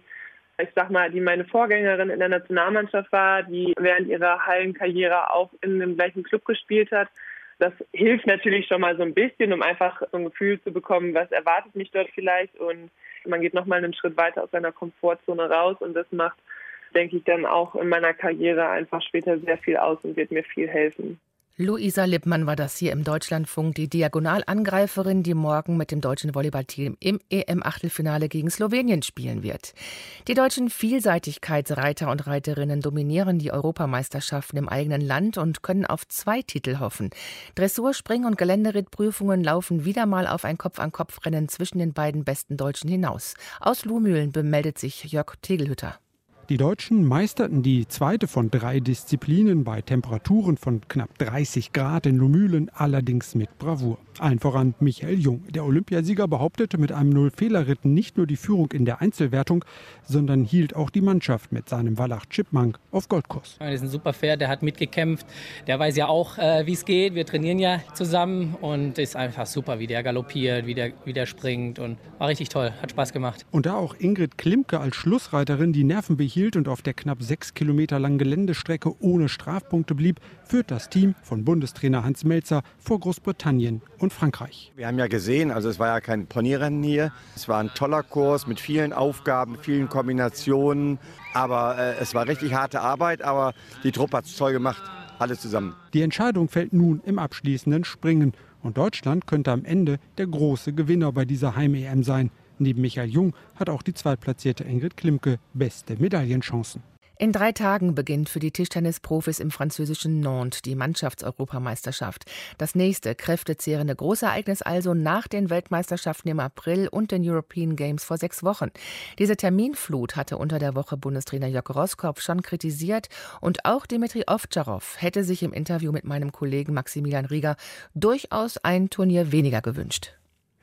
meine Vorgängerin in der Nationalmannschaft war, die während ihrer Hallenkarriere auch in dem gleichen Club gespielt hat. Das hilft natürlich schon mal so ein bisschen, um einfach so ein Gefühl zu bekommen, was erwartet mich dort vielleicht. Und man geht nochmal einen Schritt weiter aus seiner Komfortzone raus und das macht, denke ich, dann auch in meiner Karriere einfach später sehr viel aus und wird mir viel helfen. Luisa Lippmann war das hier im Deutschlandfunk, die Diagonalangreiferin, die morgen mit dem deutschen Volleyballteam im EM-Achtelfinale gegen Slowenien spielen wird. Die deutschen Vielseitigkeitsreiter und Reiterinnen dominieren die Europameisterschaften im eigenen Land und können auf 2 Titel hoffen. Dressur-, Spring- und Geländerittprüfungen laufen wieder mal auf ein Kopf-an-Kopf-Rennen zwischen den beiden besten Deutschen hinaus. Aus Luhmühlen bemeldet sich Jörg Tegelhütter. Die Deutschen meisterten die zweite von 3 Disziplinen bei Temperaturen von knapp 30 Grad in Luhmühlen, allerdings mit Bravour. Allen voran Michael Jung. Der Olympiasieger behauptete mit einem Null-Fehler-Ritt nicht nur die Führung in der Einzelwertung, sondern hielt auch die Mannschaft mit seinem Wallach Chipmunk auf Goldkurs. Das ist ein super Pferd, der hat mitgekämpft. Der weiß ja auch, wie es geht. Wir trainieren ja zusammen und ist einfach super, wie der galoppiert, wie der springt. Und war richtig toll, hat Spaß gemacht. Und da auch Ingrid Klimke als Schlussreiterin die Nerven behielt und auf der knapp 6 Kilometer langen Geländestrecke ohne Strafpunkte blieb, führt das Team von Bundestrainer Hans Melzer vor Großbritannien und Frankreich. Wir haben ja gesehen, also es war ja kein Ponyrennen hier. Es war ein toller Kurs mit vielen Aufgaben, vielen Kombinationen. Aber es war richtig harte Arbeit, aber die Truppe hat es toll gemacht, alle zusammen. Die Entscheidung fällt nun im abschließenden Springen. Und Deutschland könnte am Ende der große Gewinner bei dieser Heim-EM sein. Neben Michael Jung hat auch die zweitplatzierte Ingrid Klimke beste Medaillenchancen. In 3 Tagen beginnt für die Tischtennisprofis im französischen Nantes die Mannschaftseuropameisterschaft. Das nächste kräftezehrende Großereignis also nach den Weltmeisterschaften im April und den European Games vor 6 Wochen. Diese Terminflut hatte unter der Woche Bundestrainer Jörg Roßkopf schon kritisiert und auch Dmitri Ovtcharov hätte sich im Interview mit meinem Kollegen Maximilian Rieger durchaus ein Turnier weniger gewünscht.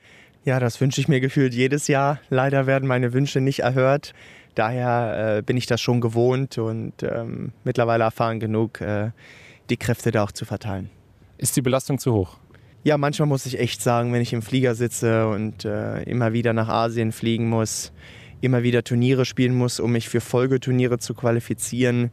Ja, das wünsche ich mir gefühlt jedes Jahr. Leider werden meine Wünsche nicht erhört. Daher bin ich das schon gewohnt und mittlerweile erfahren genug, die Kräfte da auch zu verteilen. Ist die Belastung zu hoch? Ja, manchmal muss ich echt sagen, wenn ich im Flieger sitze und immer wieder nach Asien fliegen muss, immer wieder Turniere spielen muss, um mich für Folgeturniere zu qualifizieren,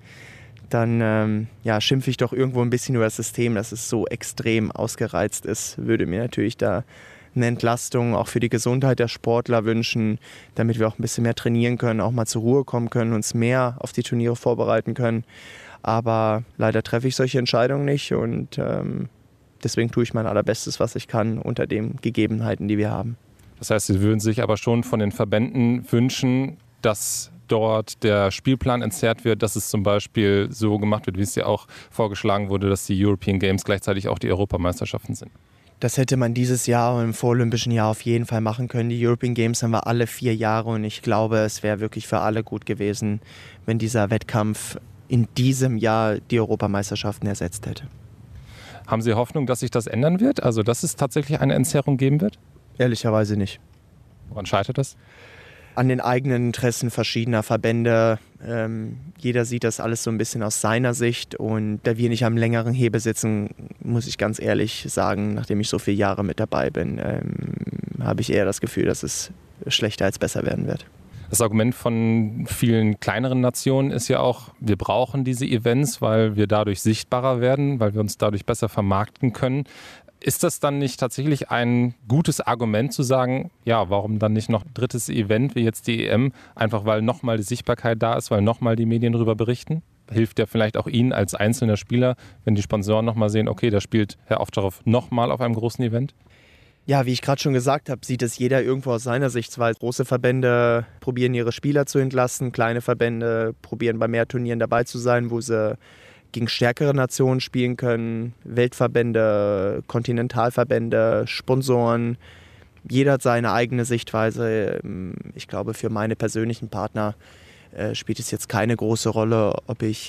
dann schimpfe ich doch irgendwo ein bisschen über das System, dass es so extrem ausgereizt ist. Würde mir natürlich da eine Entlastung auch für die Gesundheit der Sportler wünschen, damit wir auch ein bisschen mehr trainieren können, auch mal zur Ruhe kommen können, uns mehr auf die Turniere vorbereiten können. Aber leider treffe ich solche Entscheidungen nicht und deswegen tue ich mein Allerbestes, was ich kann, unter den Gegebenheiten, die wir haben. Das heißt, Sie würden sich aber schon von den Verbänden wünschen, dass dort der Spielplan entzerrt wird, dass es zum Beispiel so gemacht wird, wie es ja auch vorgeschlagen wurde, dass die European Games gleichzeitig auch die Europameisterschaften sind. Das hätte man dieses Jahr und im vorolympischen Jahr auf jeden Fall machen können. Die European Games haben wir alle 4 Jahre und ich glaube, es wäre wirklich für alle gut gewesen, wenn dieser Wettkampf in diesem Jahr die Europameisterschaften ersetzt hätte. Haben Sie Hoffnung, dass sich das ändern wird? Also, dass es tatsächlich eine Entzerrung geben wird? Ehrlicherweise nicht. Woran scheitert das? An den eigenen Interessen verschiedener Verbände. Jeder sieht das alles so ein bisschen aus seiner Sicht. Und da wir nicht am längeren Hebel sitzen, muss ich ganz ehrlich sagen, nachdem ich so viele Jahre mit dabei bin, habe ich eher das Gefühl, dass es schlechter als besser werden wird. Das Argument von vielen kleineren Nationen ist ja auch, wir brauchen diese Events, weil wir dadurch sichtbarer werden, weil wir uns dadurch besser vermarkten können. Ist das dann nicht tatsächlich ein gutes Argument zu sagen, ja, warum dann nicht noch ein 3. Event wie jetzt die EM, einfach weil nochmal die Sichtbarkeit da ist, weil nochmal die Medien darüber berichten? hilft ja vielleicht auch Ihnen als einzelner Spieler, wenn die Sponsoren nochmal sehen, okay, da spielt Herr Ovtcharov nochmal auf einem großen Event? Ja, wie ich gerade schon gesagt habe, sieht es jeder irgendwo aus seiner Sicht. Weil große Verbände probieren ihre Spieler zu entlasten, kleine Verbände probieren bei mehr Turnieren dabei zu sein, wo sie gegen stärkere Nationen spielen können. Weltverbände, Kontinentalverbände, Sponsoren. Jeder hat seine eigene Sichtweise. Ich glaube, für meine persönlichen Partner spielt es jetzt keine große Rolle, ob ich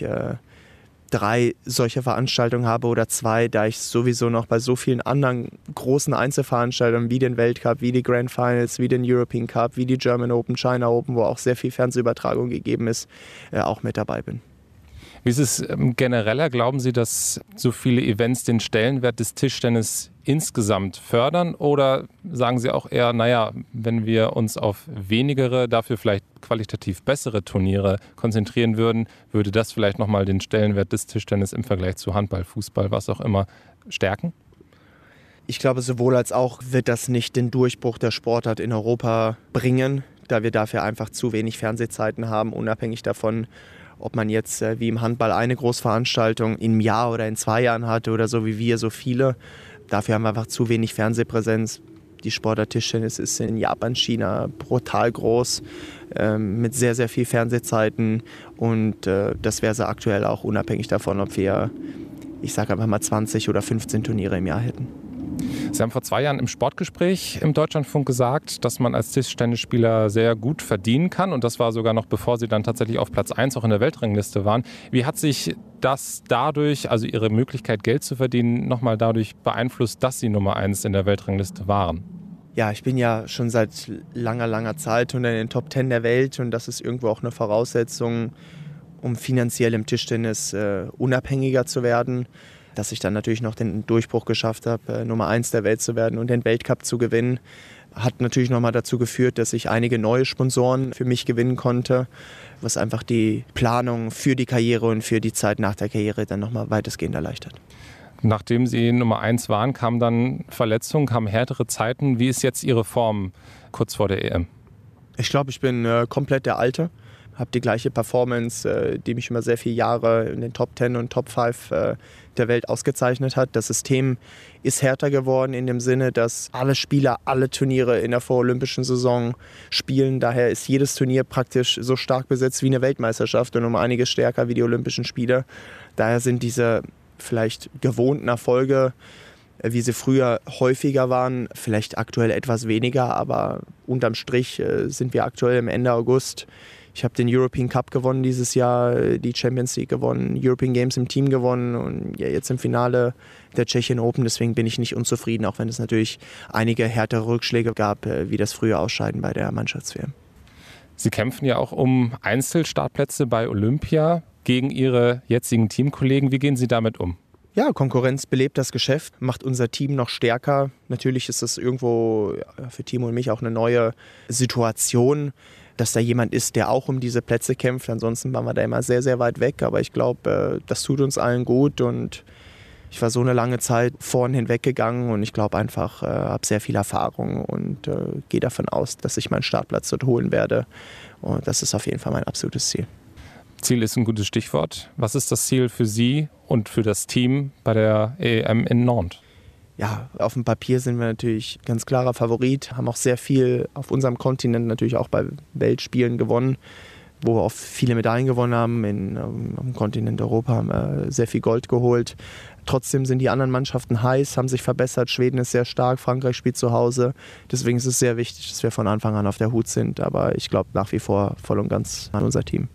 3 solche Veranstaltungen habe oder 2, da ich sowieso noch bei so vielen anderen großen Einzelveranstaltungen wie den Weltcup, wie die Grand Finals, wie den European Cup, wie die German Open, China Open, wo auch sehr viel Fernsehübertragung gegeben ist, auch mit dabei bin. Wie ist es genereller? Glauben Sie, dass so viele Events den Stellenwert des Tischtennis insgesamt fördern? Oder sagen Sie auch eher, naja, wenn wir uns auf wenigere, dafür vielleicht qualitativ bessere Turniere konzentrieren würden, würde das vielleicht nochmal den Stellenwert des Tischtennis im Vergleich zu Handball, Fußball, was auch immer, stärken? Ich glaube, sowohl als auch wird das nicht den Durchbruch der Sportart in Europa bringen, da wir dafür einfach zu wenig Fernsehzeiten haben, unabhängig davon, ob man jetzt wie im Handball eine Großveranstaltung im Jahr oder in 2 Jahren hatte oder so wie wir so viele. Dafür haben wir einfach zu wenig Fernsehpräsenz. Die Sportart Tischtennis ist in Japan, China brutal groß, mit sehr, sehr viel Fernsehzeiten. Und das wäre sie aktuell auch unabhängig davon, ob wir, ich sage einfach mal 20 oder 15 Turniere im Jahr hätten. Sie haben vor 2 Jahren im Sportgespräch im Deutschlandfunk gesagt, dass man als Tischtennisspieler sehr gut verdienen kann. Und das war sogar noch bevor Sie dann tatsächlich auf Platz 1 auch in der Weltrangliste waren. Wie hat sich das dadurch, also Ihre Möglichkeit Geld zu verdienen, nochmal dadurch beeinflusst, dass Sie Nummer 1 in der Weltrangliste waren? Ja, ich bin ja schon seit langer Zeit unter den Top 10 der Welt. Und das ist irgendwo auch eine Voraussetzung, um finanziell im Tischtennis unabhängiger zu werden. Dass ich dann natürlich noch den Durchbruch geschafft habe, Nummer 1 der Welt zu werden und den Weltcup zu gewinnen, hat natürlich nochmal dazu geführt, dass ich einige neue Sponsoren für mich gewinnen konnte, was einfach die Planung für die Karriere und für die Zeit nach der Karriere dann nochmal weitestgehend erleichtert. Nachdem Sie Nummer 1 waren, kamen dann Verletzungen, kamen härtere Zeiten. Wie ist jetzt Ihre Form kurz vor der EM? Ich glaube, ich bin komplett der Alte. Habe die gleiche Performance, die mich über sehr viele Jahre in den Top 10 und Top 5 der Welt ausgezeichnet hat. Das System ist härter geworden in dem Sinne, dass alle Spieler alle Turniere in der vorolympischen Saison spielen. Daher ist jedes Turnier praktisch so stark besetzt wie eine Weltmeisterschaft und um einiges stärker wie die Olympischen Spiele. Daher sind diese vielleicht gewohnten Erfolge, wie sie früher häufiger waren, vielleicht aktuell etwas weniger, aber unterm Strich sind wir aktuell im Ende August. Ich habe den European Cup gewonnen dieses Jahr, die Champions League gewonnen, European Games im Team gewonnen und ja, jetzt im Finale der Tschechien Open. Deswegen bin ich nicht unzufrieden, auch wenn es natürlich einige härtere Rückschläge gab, wie das frühe Ausscheiden bei der Mannschafts-WM. Sie kämpfen ja auch um Einzelstartplätze bei Olympia gegen Ihre jetzigen Teamkollegen. Wie gehen Sie damit um? Ja, Konkurrenz belebt das Geschäft, macht unser Team noch stärker. Natürlich ist es irgendwo für Timo und mich auch eine neue Situation, dass da jemand ist, der auch um diese Plätze kämpft. Ansonsten waren wir da immer sehr, sehr weit weg. Aber ich glaube, das tut uns allen gut. Und ich war so eine lange Zeit vorn hinweggegangen. Und ich glaube einfach, habe sehr viel Erfahrung und gehe davon aus, dass ich meinen Startplatz dort holen werde. Und das ist auf jeden Fall mein absolutes Ziel. Ziel ist ein gutes Stichwort. Was ist das Ziel für Sie und für das Team bei der EM in Nantes? Ja, auf dem Papier sind wir natürlich ganz klarer Favorit, haben auch sehr viel auf unserem Kontinent natürlich auch bei Weltspielen gewonnen, wo wir auch viele Medaillen gewonnen haben. Auf dem Kontinent Europa haben wir sehr viel Gold geholt. Trotzdem sind die anderen Mannschaften heiß, haben sich verbessert. Schweden ist sehr stark, Frankreich spielt zu Hause. Deswegen ist es sehr wichtig, dass wir von Anfang an auf der Hut sind. Aber ich glaube nach wie vor voll und ganz an unser Team.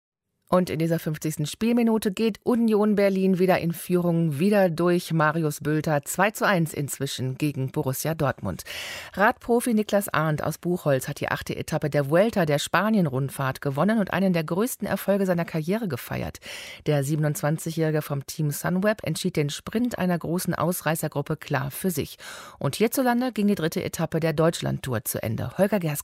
Und in dieser 50. Spielminute geht Union Berlin wieder in Führung, wieder durch Marius Bülter. 2:1 inzwischen gegen Borussia Dortmund. Radprofi Niklas Arndt aus Buchholz hat die 8. Etappe der Vuelta der Spanien-Rundfahrt gewonnen und einen der größten Erfolge seiner Karriere gefeiert. Der 27-Jährige vom Team Sunweb entschied den Sprint einer großen Ausreißergruppe klar für sich. Und hierzulande ging die 3. Etappe der Deutschlandtour zu Ende. Holger Gerska.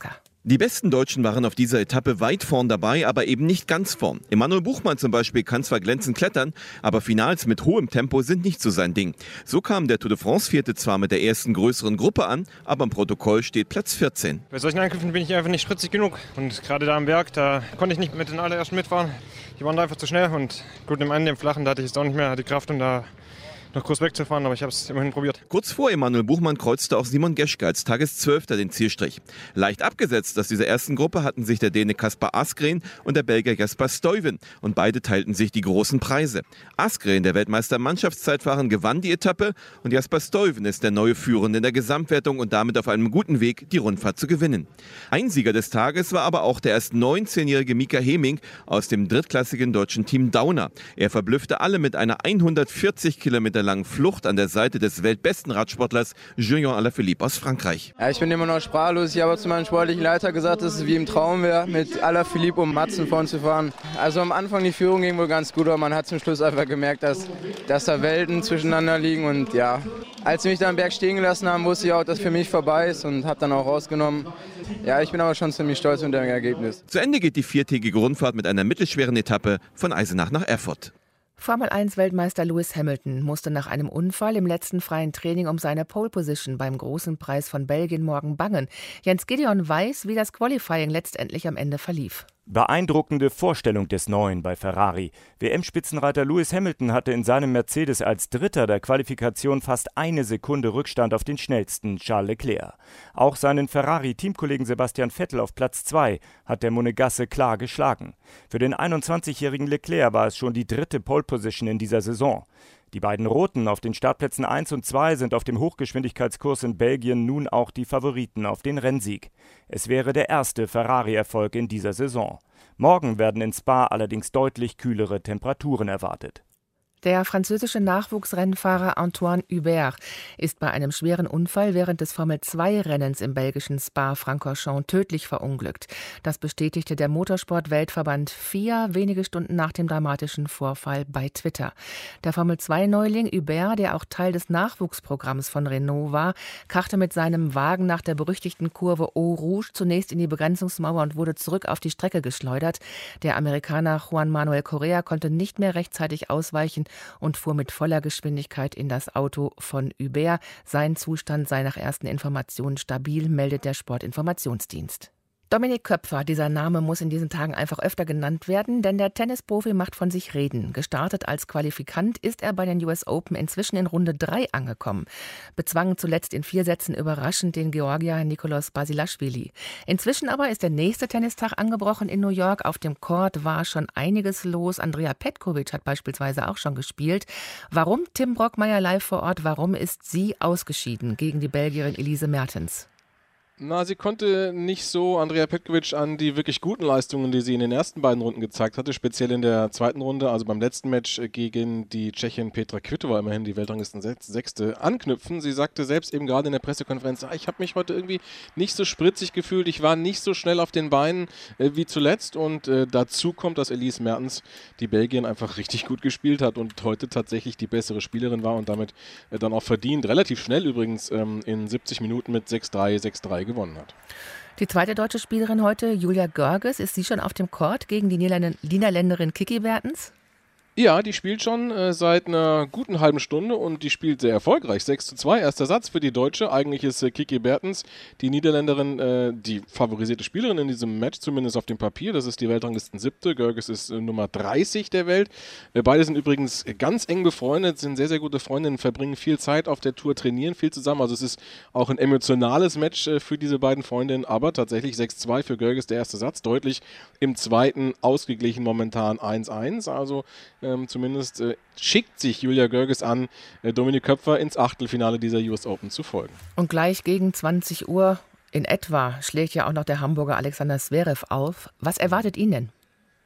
Die besten Deutschen waren auf dieser Etappe weit vorn dabei, aber eben nicht ganz vorn. Emanuel Buchmann zum Beispiel kann zwar glänzend klettern, aber Finals mit hohem Tempo sind nicht so sein Ding. So kam der Tour de France-Vierte zwar mit der ersten größeren Gruppe an, aber im Protokoll steht Platz 14. Bei solchen Angriffen bin ich einfach nicht spritzig genug. Und gerade da am Berg, da konnte ich nicht mit den allerersten mitfahren. Die waren da einfach zu schnell und gut, im einen, im Flachen, da hatte ich jetzt auch nicht mehr die Kraft, um da noch kurz wegzufahren, aber ich habe es immerhin probiert. Kurz vor Emanuel Buchmann kreuzte auch Simon Geschke als Tageszwölfter den Zielstrich. Leicht abgesetzt aus dieser ersten Gruppe hatten sich der Däne Kasper Asgreen und der Belgier Jasper Stuyven und beide teilten sich die großen Preise. Asgreen, der Weltmeister im Mannschaftszeitfahren, gewann die Etappe und Jasper Stuyven ist der neue Führende in der Gesamtwertung und damit auf einem guten Weg, die Rundfahrt zu gewinnen. Ein Sieger des Tages war aber auch der erst 19-jährige Mika Heming aus dem drittklassigen deutschen Team Dauner. Er verblüffte alle mit einer 140 Kilometer langen Flucht an der Seite des weltbesten Radsportlers Julien Alaphilippe aus Frankreich. Ja, ich bin immer noch sprachlos. Ich habe zu meinem sportlichen Leiter gesagt, dass es wie im Traum wäre, mit Alaphilippe um Matzen vorn zu fahren. Also am Anfang die Führung ging wohl ganz gut, aber man hat zum Schluss einfach gemerkt, dass da Welten zwischeneinander liegen. Und ja, als sie mich da am Berg stehen gelassen haben, wusste ich auch, dass für mich vorbei ist und habe dann auch rausgenommen. Ja, ich bin aber schon ziemlich stolz mit dem Ergebnis. Zu Ende geht die viertägige Rundfahrt mit einer mittelschweren Etappe von Eisenach nach Erfurt. Formel-1-Weltmeister Lewis Hamilton musste nach einem Unfall im letzten freien Training um seine Pole-Position beim Großen Preis von Belgien morgen bangen. Jens Gideon weiß, wie das Qualifying letztendlich am Ende verlief. Beeindruckende Vorstellung des Neuen bei Ferrari. WM-Spitzenreiter Lewis Hamilton hatte in seinem Mercedes als Dritter der Qualifikation fast eine Sekunde Rückstand auf den schnellsten Charles Leclerc. Auch seinen Ferrari-Teamkollegen Sebastian Vettel auf Platz 2 hat der Monegasse klar geschlagen. Für den 21-jährigen Leclerc war es schon die dritte Pole-Position in dieser Saison. Die beiden Roten auf den Startplätzen 1 und 2 sind auf dem Hochgeschwindigkeitskurs in Belgien nun auch die Favoriten auf den Rennsieg. Es wäre der erste Ferrari-Erfolg in dieser Saison. Morgen werden in Spa allerdings deutlich kühlere Temperaturen erwartet. Der französische Nachwuchsrennfahrer Antoine Hubert ist bei einem schweren Unfall während des Formel-2-Rennens im belgischen Spa-Francorchamps tödlich verunglückt. Das bestätigte der Motorsport-Weltverband FIA wenige Stunden nach dem dramatischen Vorfall bei Twitter. Der Formel-2-Neuling Hubert, der auch Teil des Nachwuchsprogramms von Renault war, krachte mit seinem Wagen nach der berüchtigten Kurve Eau Rouge zunächst in die Begrenzungsmauer und wurde zurück auf die Strecke geschleudert. Der Amerikaner Juan Manuel Correa konnte nicht mehr rechtzeitig ausweichen und fuhr mit voller Geschwindigkeit in das Auto von Hubert. Sein Zustand sei nach ersten Informationen stabil, meldet der Sportinformationsdienst. Dominik Köpfer, dieser Name muss in diesen Tagen einfach öfter genannt werden, denn der Tennisprofi macht von sich reden. Gestartet als Qualifikant ist er bei den US Open inzwischen in Runde 3 angekommen. Bezwang zuletzt in 4 Sätzen überraschend den Georgier Nicolas Basilashvili. Inzwischen aber ist der nächste Tennistag angebrochen in New York. Auf dem Court war schon einiges los. Andrea Petkovic hat beispielsweise auch schon gespielt. Warum, Tim Brockmeier live vor Ort, warum ist sie ausgeschieden gegen die Belgierin Elise Mertens? Na, sie konnte nicht so Andrea Petkovic an die wirklich guten Leistungen, die sie in den ersten beiden Runden gezeigt hatte, speziell in der zweiten Runde, also beim letzten Match gegen die Tschechin Petra Kvitova, immerhin die Weltranglisten-Sechste, anknüpfen. Sie sagte selbst eben gerade in der Pressekonferenz, ich habe mich heute irgendwie nicht so spritzig gefühlt, ich war nicht so schnell auf den Beinen wie zuletzt und dazu kommt, dass Elise Mertens, die Belgierin, einfach richtig gut gespielt hat und heute tatsächlich die bessere Spielerin war und damit dann auch verdient, relativ schnell übrigens in 70 Minuten mit 6-3, 6-3 gewonnen hat. Die zweite deutsche Spielerin heute, Julia Görges, ist sie schon auf dem Court gegen die Niederländerin Kiki Bertens? Ja, die spielt schon seit einer guten halben Stunde und die spielt sehr erfolgreich. 6:2, erster Satz für die Deutsche. Eigentlich ist Kiki Bertens, die Niederländerin, die favorisierte Spielerin in diesem Match, zumindest auf dem Papier. Das ist die Weltranglisten-7. Görges ist Nummer 30 der Welt. Beide sind übrigens ganz eng befreundet, sind sehr, sehr gute Freundinnen, verbringen viel Zeit auf der Tour, trainieren viel zusammen. Also es ist auch ein emotionales Match für diese beiden Freundinnen, aber tatsächlich 6:2 für Görges der erste Satz. Deutlich im zweiten ausgeglichen, momentan 1:1. Also zumindest schickt sich Julia Görges an, Dominik Köpfer ins Achtelfinale dieser US Open zu folgen. Und gleich gegen 20 Uhr in etwa schlägt ja auch noch der Hamburger Alexander Zverev auf. Was erwartet ihn denn?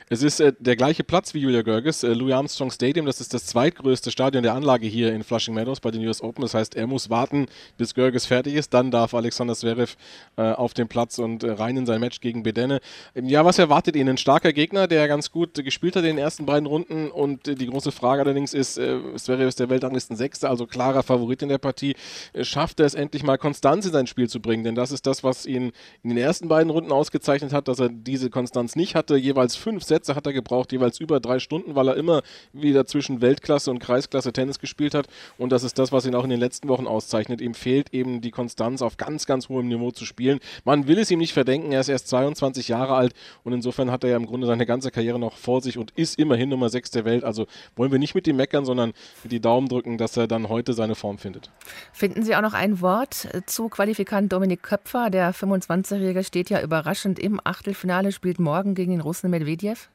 Es ist der gleiche Platz wie Julia Görges, Louis Armstrong Stadium. Das ist das zweitgrößte Stadion der Anlage hier in Flushing Meadows bei den US Open. Das heißt, er muss warten, bis Görges fertig ist. Dann darf Alexander Zverev auf den Platz und rein in sein Match gegen Bedene. Ja, was erwartet ihn? Ein starker Gegner, der ganz gut gespielt hat in den ersten beiden Runden. Und die große Frage allerdings ist, Zverev ist der Weltranglisten-Sechste, also klarer Favorit in der Partie. Schafft er es endlich mal, Konstanz in sein Spiel zu bringen? Denn das ist das, was ihn in den ersten beiden Runden ausgezeichnet hat, dass er diese Konstanz nicht hatte. Jeweils 5 Sätze hat er gebraucht, jeweils über 3 Stunden, weil er immer wieder zwischen Weltklasse und Kreisklasse Tennis gespielt hat. Und das ist das, was ihn auch in den letzten Wochen auszeichnet. Ihm fehlt eben die Konstanz, auf ganz, ganz hohem Niveau zu spielen. Man will es ihm nicht verdenken, er ist erst 22 Jahre alt und insofern hat er ja im Grunde seine ganze Karriere noch vor sich und ist immerhin Nummer 6 der Welt. Also wollen wir nicht mit ihm meckern, sondern die Daumen drücken, dass er dann heute seine Form findet. Finden Sie auch noch ein Wort zu Qualifikant Dominik Köpfer? Der 25-Jährige steht ja überraschend im Achtelfinale, spielt morgen gegen den Russen Medvedev.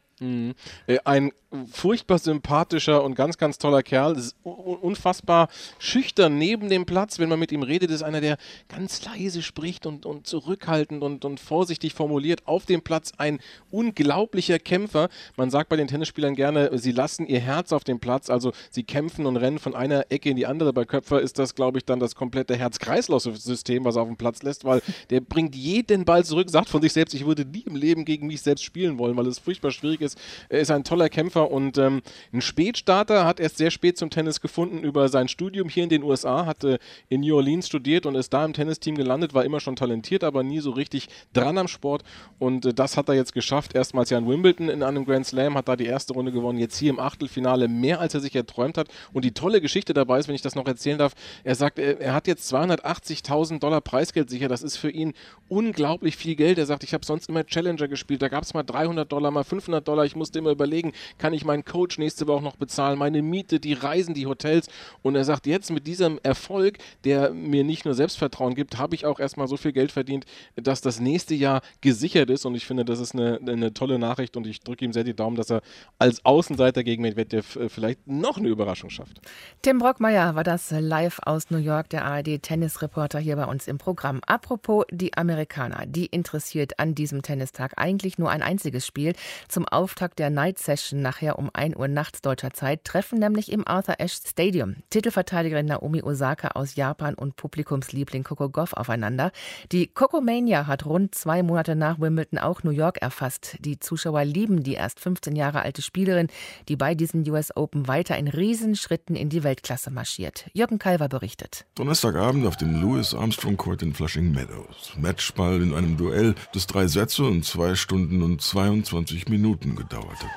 Ein furchtbar sympathischer und ganz, ganz toller Kerl. Ist unfassbar schüchtern neben dem Platz. Wenn man mit ihm redet, ist einer, der ganz leise spricht und zurückhaltend und vorsichtig formuliert. Auf dem Platz ein unglaublicher Kämpfer. Man sagt bei den Tennisspielern gerne, sie lassen ihr Herz auf dem Platz. Also sie kämpfen und rennen von einer Ecke in die andere. Bei Köpfer ist das, glaube ich, dann das komplette Herz-Kreislauf-System, was er auf dem Platz lässt, weil der bringt jeden Ball zurück, sagt von sich selbst, ich würde nie im Leben gegen mich selbst spielen wollen, weil es furchtbar schwierig ist. Er ist ein toller Kämpfer und ein Spätstarter, hat erst sehr spät zum Tennis gefunden über sein Studium hier in den USA, hatte in New Orleans studiert und ist da im Tennisteam gelandet, war immer schon talentiert, aber nie so richtig dran am Sport und das hat er jetzt geschafft. Erstmals ja in Wimbledon in einem Grand Slam, hat da die erste Runde gewonnen, jetzt hier im Achtelfinale mehr als er sich erträumt hat und die tolle Geschichte dabei ist, wenn ich das noch erzählen darf, er sagt, er hat jetzt $280.000 Preisgeld sicher, das ist für ihn unglaublich viel Geld. Er sagt, ich habe sonst immer Challenger gespielt, da gab es mal $300, mal $500, ich musste immer überlegen, kann ich meinen Coach nächste Woche noch bezahlen, meine Miete, die Reisen, die Hotels und er sagt, jetzt mit diesem Erfolg, der mir nicht nur Selbstvertrauen gibt, habe ich auch erstmal so viel Geld verdient, dass das nächste Jahr gesichert ist und ich finde, das ist eine tolle Nachricht und ich drücke ihm sehr die Daumen, dass er als Außenseiter gegen Medvedev vielleicht noch eine Überraschung schafft. Tim Brockmeier war das live aus New York, der ARD-Tennisreporter hier bei uns im Programm. Apropos die Amerikaner, die interessiert an diesem Tennistag eigentlich nur ein einziges Spiel. Zum Auftakt der Night Session nachher um 1 Uhr nachts deutscher Zeit treffen nämlich im Arthur Ashe Stadium Titelverteidigerin Naomi Osaka aus Japan und Publikumsliebling Coco Gauff aufeinander. Die Cocomania hat rund 2 Monate nach Wimbledon auch New York erfasst. Die Zuschauer lieben die erst 15 Jahre alte Spielerin, die bei diesen US Open weiter in Riesenschritten in die Weltklasse marschiert. Jürgen Kalver berichtet. Donnerstagabend auf dem Louis Armstrong Court in Flushing Meadows. Matchball in einem Duell, das 3 Sätze und 2 Stunden und 22 Minuten gedauert hat.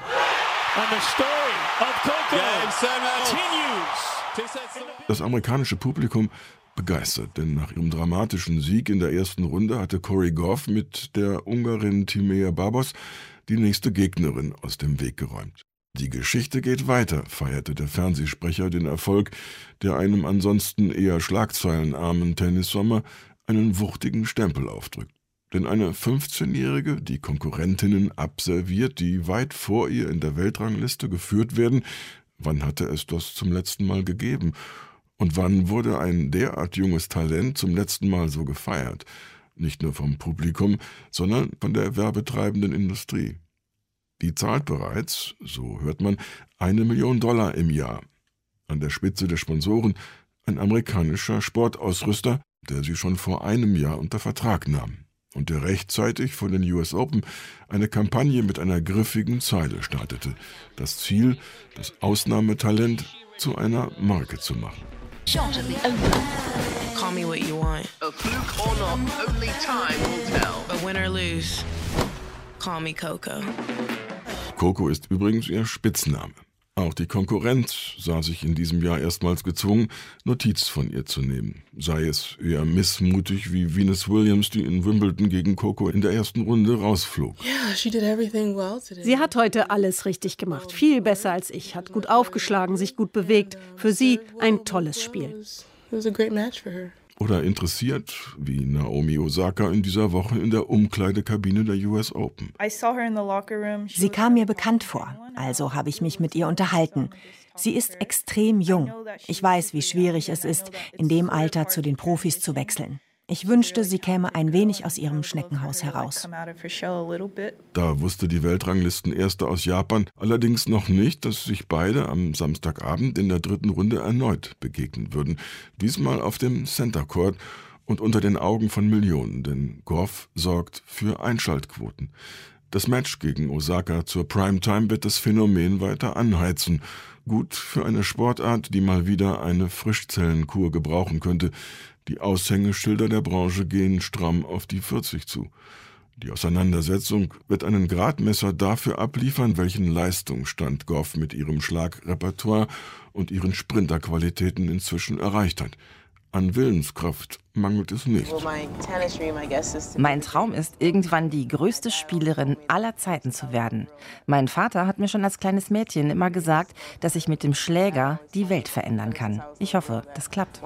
Das amerikanische Publikum begeistert, denn nach ihrem dramatischen Sieg in der ersten Runde hatte Coco Gauff mit der Ungarin Timea Babos die nächste Gegnerin aus dem Weg geräumt. Die Geschichte geht weiter, feierte der Fernsehsprecher den Erfolg, der einem ansonsten eher schlagzeilenarmen Tennissommer einen wuchtigen Stempel aufdrückt. Denn eine 15-Jährige, die Konkurrentinnen absolviert, die weit vor ihr in der Weltrangliste geführt werden, wann hatte es das zum letzten Mal gegeben? Und wann wurde ein derart junges Talent zum letzten Mal so gefeiert? Nicht nur vom Publikum, sondern von der werbetreibenden Industrie. Die zahlt bereits, so hört man, $1 Million im Jahr. An der Spitze der Sponsoren ein amerikanischer Sportausrüster, der sie schon vor einem Jahr unter Vertrag nahm und der rechtzeitig vor den US Open eine Kampagne mit einer griffigen Zeile startete. Das Ziel, das Ausnahmetalent zu einer Marke zu machen. Call me what you want. A fluke or not, only time will tell. But win or lose, call me Coco. Coco ist übrigens ihr Spitzname. Auch die Konkurrenz sah sich in diesem Jahr erstmals gezwungen, Notiz von ihr zu nehmen. Sei es eher missmutig wie Venus Williams, die in Wimbledon gegen Coco in der ersten Runde rausflog. Sie hat heute alles richtig gemacht. Viel besser als ich. Hat gut aufgeschlagen, sich gut bewegt. Für sie ein tolles Spiel. Oder interessiert, wie Naomi Osaka in dieser Woche in der Umkleidekabine der US Open. Sie kam mir bekannt vor, also habe ich mich mit ihr unterhalten. Sie ist extrem jung. Ich weiß, wie schwierig es ist, in dem Alter zu den Profis zu wechseln. Ich wünschte, sie käme ein wenig aus ihrem Schneckenhaus heraus. Da wusste die Weltranglistenerste aus Japan allerdings noch nicht, dass sich beide am Samstagabend in der 3. Runde erneut begegnen würden. Diesmal auf dem Center Court und unter den Augen von Millionen, denn Gauff sorgt für Einschaltquoten. Das Match gegen Osaka zur Primetime wird das Phänomen weiter anheizen. Gut für eine Sportart, die mal wieder eine Frischzellenkur gebrauchen könnte. Die Aushängeschilder der Branche gehen stramm auf die 40 zu. Die Auseinandersetzung wird einen Gradmesser dafür abliefern, welchen Leistungsstand Gauff mit ihrem Schlagrepertoire und ihren Sprinterqualitäten inzwischen erreicht hat. An Willenskraft mangelt es nicht. Mein Traum ist, irgendwann die größte Spielerin aller Zeiten zu werden. Mein Vater hat mir schon als kleines Mädchen immer gesagt, dass ich mit dem Schläger die Welt verändern kann. Ich hoffe, das klappt.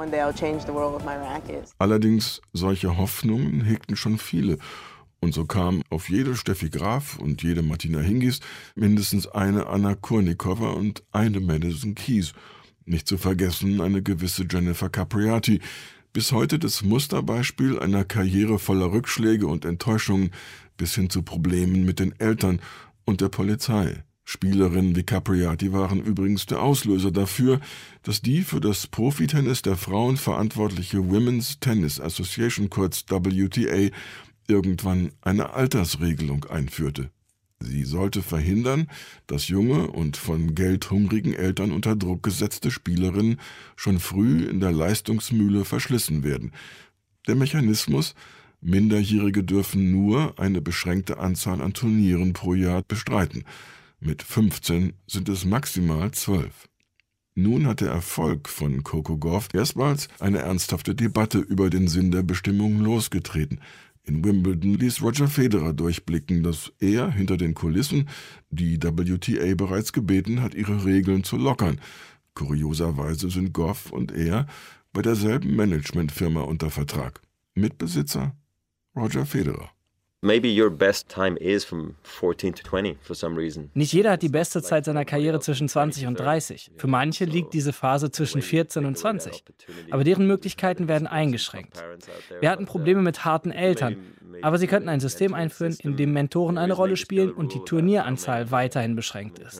Allerdings, solche Hoffnungen hegten schon viele. Und so kam auf jede Steffi Graf und jede Martina Hingis mindestens eine Anna Kurnikova und eine Madison Keys. Nicht zu vergessen eine gewisse Jennifer Capriati, bis heute das Musterbeispiel einer Karriere voller Rückschläge und Enttäuschungen bis hin zu Problemen mit den Eltern und der Polizei. Spielerinnen wie Capriati waren übrigens der Auslöser dafür, dass die für das Profitennis der Frauen verantwortliche Women's Tennis Association, kurz WTA, irgendwann eine Altersregelung einführte. Sie sollte verhindern, dass junge und von Geld hungrigen Eltern unter Druck gesetzte Spielerinnen schon früh in der Leistungsmühle verschlissen werden. Der Mechanismus: Minderjährige dürfen nur eine beschränkte Anzahl an Turnieren pro Jahr bestreiten. Mit 15 sind es maximal 12. Nun hat der Erfolg von Coco Gauff erstmals eine ernsthafte Debatte über den Sinn der Bestimmung losgetreten. In Wimbledon ließ Roger Federer durchblicken, dass er hinter den Kulissen die WTA bereits gebeten hat, ihre Regeln zu lockern. Kurioserweise sind Gauff und er bei derselben Managementfirma unter Vertrag. Mitbesitzer Roger Federer. Maybe your best time is from 14 to 20 for some reason. Nicht jeder hat die beste Zeit seiner Karriere zwischen 20 und 30. Für manche liegt diese Phase zwischen 14 und 20. Aber deren Möglichkeiten werden eingeschränkt. Wir hatten Probleme mit harten Eltern, aber sie könnten ein System einführen, in dem Mentoren eine Rolle spielen und die Turnieranzahl weiterhin beschränkt ist.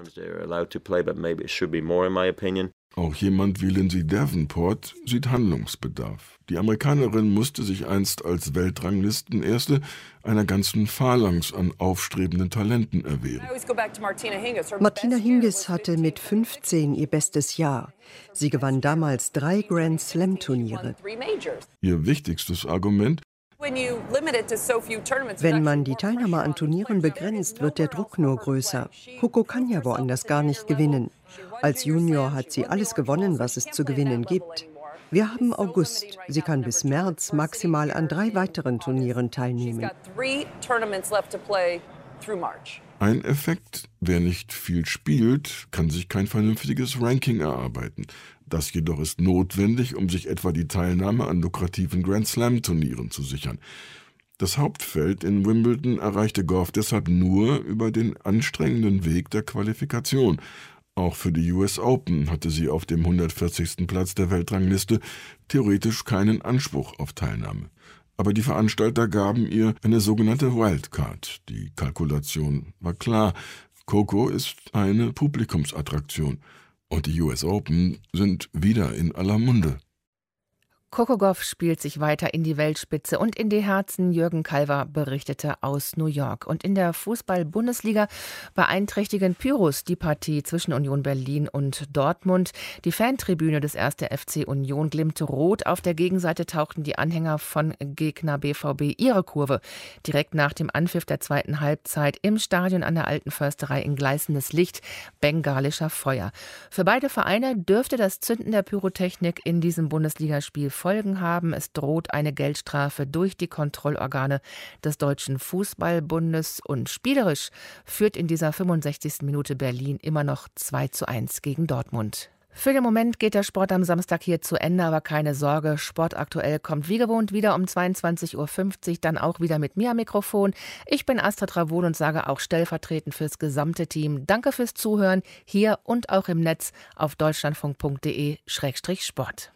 Auch jemand wie Lindsay Davenport sieht Handlungsbedarf. Die Amerikanerin musste sich einst als Weltranglistenerste einer ganzen Phalanx an aufstrebenden Talenten erwehren. Martina Hingis hatte mit 15 ihr bestes Jahr. Sie gewann damals 3 Grand-Slam-Turniere. Ihr wichtigstes Argument: Wenn man die Teilnahme an Turnieren begrenzt, wird der Druck nur größer. Coco kann ja woanders gar nicht gewinnen. Als Junior hat sie alles gewonnen, was es zu gewinnen gibt. Wir haben August. Sie kann bis März maximal an 3 weiteren Turnieren teilnehmen. Ein Effekt: Wer nicht viel spielt, kann sich kein vernünftiges Ranking erarbeiten. Das jedoch ist notwendig, um sich etwa die Teilnahme an lukrativen Grand-Slam-Turnieren zu sichern. Das Hauptfeld in Wimbledon erreichte Gauff deshalb nur über den anstrengenden Weg der Qualifikation. Auch für die US Open hatte sie auf dem 140. Platz der Weltrangliste theoretisch keinen Anspruch auf Teilnahme. Aber die Veranstalter gaben ihr eine sogenannte Wildcard. Die Kalkulation war klar: Coco ist eine Publikumsattraktion. Und die US Open sind wieder in aller Munde. Coco Gauff spielt sich weiter in die Weltspitze und in die Herzen. Jürgen Kalver berichtete aus New York. Und in der Fußball-Bundesliga beeinträchtigen Pyros die Partie zwischen Union Berlin und Dortmund. Die Fantribüne des 1. FC Union glimmte rot. Auf der Gegenseite tauchten die Anhänger von Gegner BVB ihre Kurve direkt nach dem Anpfiff der zweiten Halbzeit im Stadion an der Alten Försterei in gleißendes Licht, bengalischer Feuer. Für beide Vereine dürfte das Zünden der Pyrotechnik in diesem Bundesligaspiel Folgen haben. Es droht eine Geldstrafe durch die Kontrollorgane des Deutschen Fußballbundes und spielerisch führt in dieser 65. Minute Berlin immer noch 2:1 gegen Dortmund. Für den Moment geht der Sport am Samstag hier zu Ende, aber keine Sorge, Sportaktuell kommt wie gewohnt wieder um 22:50 Uhr, dann auch wieder mit mir am Mikrofon. Ich bin Astrid Ravon und sage auch stellvertretend fürs gesamte Team Danke fürs Zuhören, hier und auch im Netz auf deutschlandfunk.de/Sport.